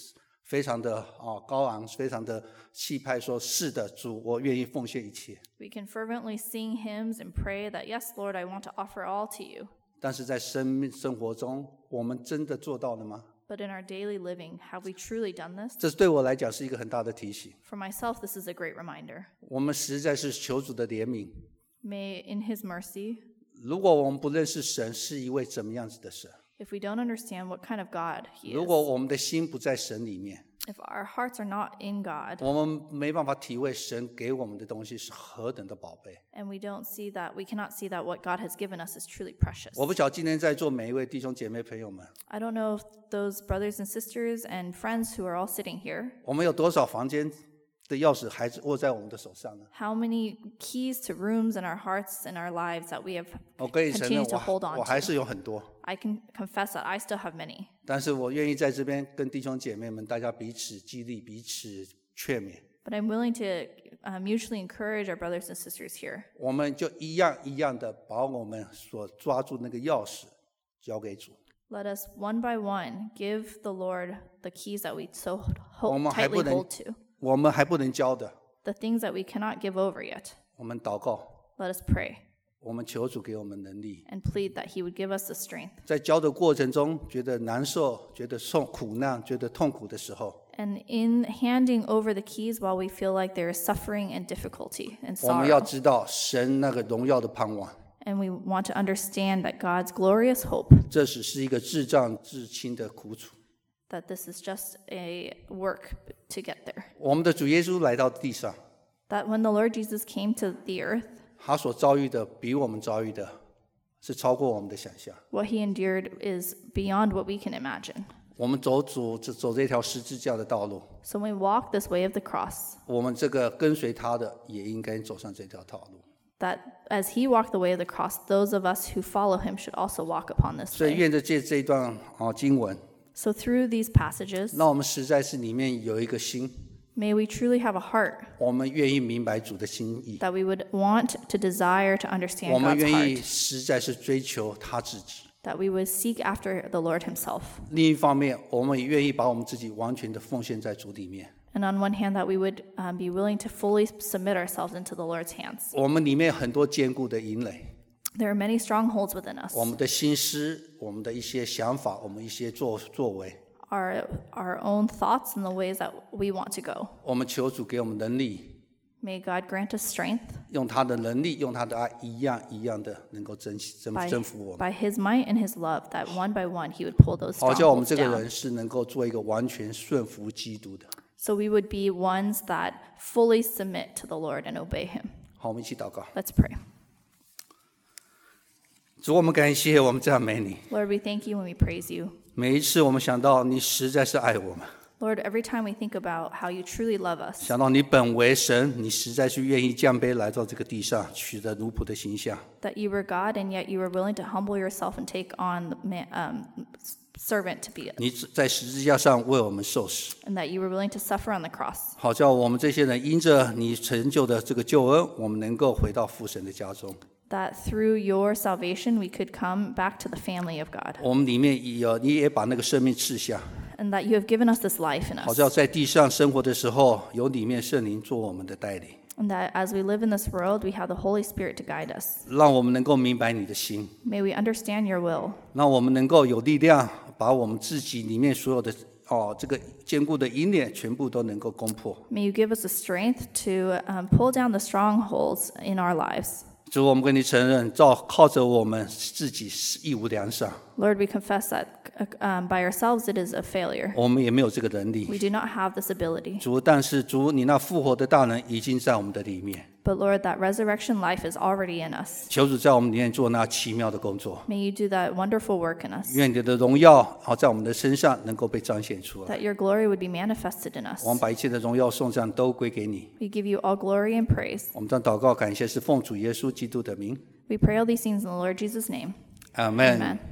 [SPEAKER 3] 非常的啊高昂，非常的气派，说是的，主，我愿意奉献一切。
[SPEAKER 4] We can fervently sing hymns and pray that, yes, Lord, I want to offer all to you.
[SPEAKER 3] 但是在生命生活中，我们真的做到了吗？
[SPEAKER 4] But in our daily living, have we truly done this?
[SPEAKER 3] 这对我来讲是一个很大的提醒。
[SPEAKER 4] For myself, this is a great reminder.
[SPEAKER 3] 我们实在是求主的怜悯。
[SPEAKER 4] May, in his mercy,
[SPEAKER 3] 如果我们不认识神是一位怎么样子的神，
[SPEAKER 4] if we don't understand what kind of God he
[SPEAKER 3] 如
[SPEAKER 4] is,
[SPEAKER 3] 果我们的心不在神里面，
[SPEAKER 4] if our hearts are not in God,
[SPEAKER 3] 我们没办法体会神给我们的东西是何等的宝贝。
[SPEAKER 4] and we don't see that, we cannot see that what God has given us is truly precious.
[SPEAKER 3] 我不晓得今天在座每一位弟兄姐妹朋友们，
[SPEAKER 4] I don't know if those brothers and sisters and friends who are all sitting here,
[SPEAKER 3] 我们有多少房间的钥匙还握在我们的手上呢？
[SPEAKER 4] how many keys to rooms in our hearts and our lives that we have
[SPEAKER 3] 我可以承认
[SPEAKER 4] continued to hold
[SPEAKER 3] 我
[SPEAKER 4] on
[SPEAKER 3] 我还
[SPEAKER 4] to.
[SPEAKER 3] 是有很多，
[SPEAKER 4] I can confess that I still have many.
[SPEAKER 3] 但是我愿意在这边跟弟兄姐妹们大家彼此激励，彼此劝勉。
[SPEAKER 4] But I'm willing to uh, mutually encourage our brothers and sisters here.
[SPEAKER 3] 我们就一样一样的把我们所抓住那个钥匙交给主。
[SPEAKER 4] Let us one by one give the Lord the keys that we so
[SPEAKER 3] 我
[SPEAKER 4] hold,
[SPEAKER 3] 们还
[SPEAKER 4] tightly
[SPEAKER 3] 不能
[SPEAKER 4] hold to,
[SPEAKER 3] 我们还不能教的，
[SPEAKER 4] the things that we cannot give over yet.
[SPEAKER 3] 我们祷告，
[SPEAKER 4] Let us pray
[SPEAKER 3] 我们求主给我们能力。
[SPEAKER 4] and plead that he would give us the strength.
[SPEAKER 3] 在教的过程中，觉得难受，觉得受苦难，觉得痛苦的时候，
[SPEAKER 4] And in handing over the keys while we feel like there is suffering and difficulty and
[SPEAKER 3] 我们要
[SPEAKER 4] sorrow,
[SPEAKER 3] 知道神那个荣耀的盼望，
[SPEAKER 4] and we want to understand that God's glorious hope,
[SPEAKER 3] 这只是一个至障至轻的苦楚。
[SPEAKER 4] that this is just a work to get there.
[SPEAKER 3] 我们的主耶稣来到地上，
[SPEAKER 4] That when the Lord Jesus came to the earth,
[SPEAKER 3] 他所遭遇的比我们遭遇的是超过我们的想象。
[SPEAKER 4] what he endured is beyond what we can imagine.
[SPEAKER 3] 我们走主走这条十字架的道路，
[SPEAKER 4] So when we walk this way of the cross,
[SPEAKER 3] 我们这个跟随他的也应该走上这条道路。
[SPEAKER 4] that as he walked the way of the cross, those of us who follow him should also walk upon this
[SPEAKER 3] 所以
[SPEAKER 4] way.
[SPEAKER 3] 愿着借这一段啊经文，
[SPEAKER 4] So through these passages,
[SPEAKER 3] 让我们实在是里面有一个心，
[SPEAKER 4] may we truly have a heart
[SPEAKER 3] 我们愿意明白主的心意，
[SPEAKER 4] that we would want to desire to
[SPEAKER 3] 我
[SPEAKER 4] understand
[SPEAKER 3] 们
[SPEAKER 4] God's
[SPEAKER 3] 愿意
[SPEAKER 4] heart,
[SPEAKER 3] 实在是追求他自己。
[SPEAKER 4] that we would seek after the Lord himself.
[SPEAKER 3] 另一方面，我们也愿意把我们自己完全的奉献在主里面。
[SPEAKER 4] And on one hand, that we would um, be willing to fully submit ourselves into the Lord's hands.
[SPEAKER 3] 我们里面很多坚固的营垒，
[SPEAKER 4] There are many strongholds within us.
[SPEAKER 3] 我们的心思，我们的一些想法，我们一些作作为，
[SPEAKER 4] Our, our own thoughts and the ways that we want to go.
[SPEAKER 3] 我们求主给我们能力，
[SPEAKER 4] May God grant us strength
[SPEAKER 3] 用他的能力，用他的爱，一样一样的能够征征
[SPEAKER 4] by,
[SPEAKER 3] 征服我们，
[SPEAKER 4] by his might and his love, that one by one he would pull those
[SPEAKER 3] 好叫我们
[SPEAKER 4] strongholds
[SPEAKER 3] 这个
[SPEAKER 4] down.
[SPEAKER 3] 人是能够做一个完全顺服基督的。
[SPEAKER 4] So we would be ones that fully submit to the Lord and obey him.
[SPEAKER 3] 好，我们一起祷告。
[SPEAKER 4] Let's pray.
[SPEAKER 3] 主，我们感谢，我们赞美你。
[SPEAKER 4] Lord, we thank you and we praise you.
[SPEAKER 3] 每一次我们想到你实在是爱我们，
[SPEAKER 4] Lord, every time we think about how you truly love us,
[SPEAKER 3] 想到你本为神，你实在是愿意降卑来到这个地上，取得奴仆的形象。
[SPEAKER 4] that you were God and yet you were willing to humble yourself and take on the man, um, servant to be,
[SPEAKER 3] 你在十字架上为我们受死，
[SPEAKER 4] and that you were willing to suffer on the cross,
[SPEAKER 3] 好叫我们这些人因着你成就的这个救恩，我们能够回到父神的家中。
[SPEAKER 4] that through your salvation we could come back to the family of God,
[SPEAKER 3] 我们里面也有，你也把那个生命赐下，
[SPEAKER 4] and that you have given us this life in
[SPEAKER 3] 好
[SPEAKER 4] us,
[SPEAKER 3] 叫在地上生活的时候，有里面圣灵做我们的带领，
[SPEAKER 4] and that as we live in this world we have the Holy Spirit to guide us.
[SPEAKER 3] 让我们能够明白你的心，
[SPEAKER 4] May we understand your will,
[SPEAKER 3] 让我们能够有力量，把我们自己里面所有的哦这个坚固的营垒全部都能够攻破。
[SPEAKER 4] may you give us the strength to um, pull down the strongholds in our lives.
[SPEAKER 3] 主，我们跟你承认，照靠着我们自己是一无良善，
[SPEAKER 4] Lord, we confess that uh, um, by ourselves it is a failure.
[SPEAKER 3] 我们也没有这个能力。
[SPEAKER 4] We do not have this ability.
[SPEAKER 3] 主，但是主，你那复活的大能已经在我们的里面，
[SPEAKER 4] But Lord, that resurrection life is already in us.
[SPEAKER 3] 求主在我们里面做那奇妙的工作。
[SPEAKER 4] May you do that wonderful work in us,
[SPEAKER 3] 愿你的荣耀好在我们的身上能够被彰显出来。
[SPEAKER 4] that your glory would be manifested in us.
[SPEAKER 3] 我们把一切的荣耀颂赞都归给你。
[SPEAKER 4] We give you all glory and praise.
[SPEAKER 3] 我们将祷告感谢是奉主耶稣基督的名，
[SPEAKER 4] We pray all these things in the Lord Jesus' name.
[SPEAKER 3] 阿门。
[SPEAKER 4] Amen.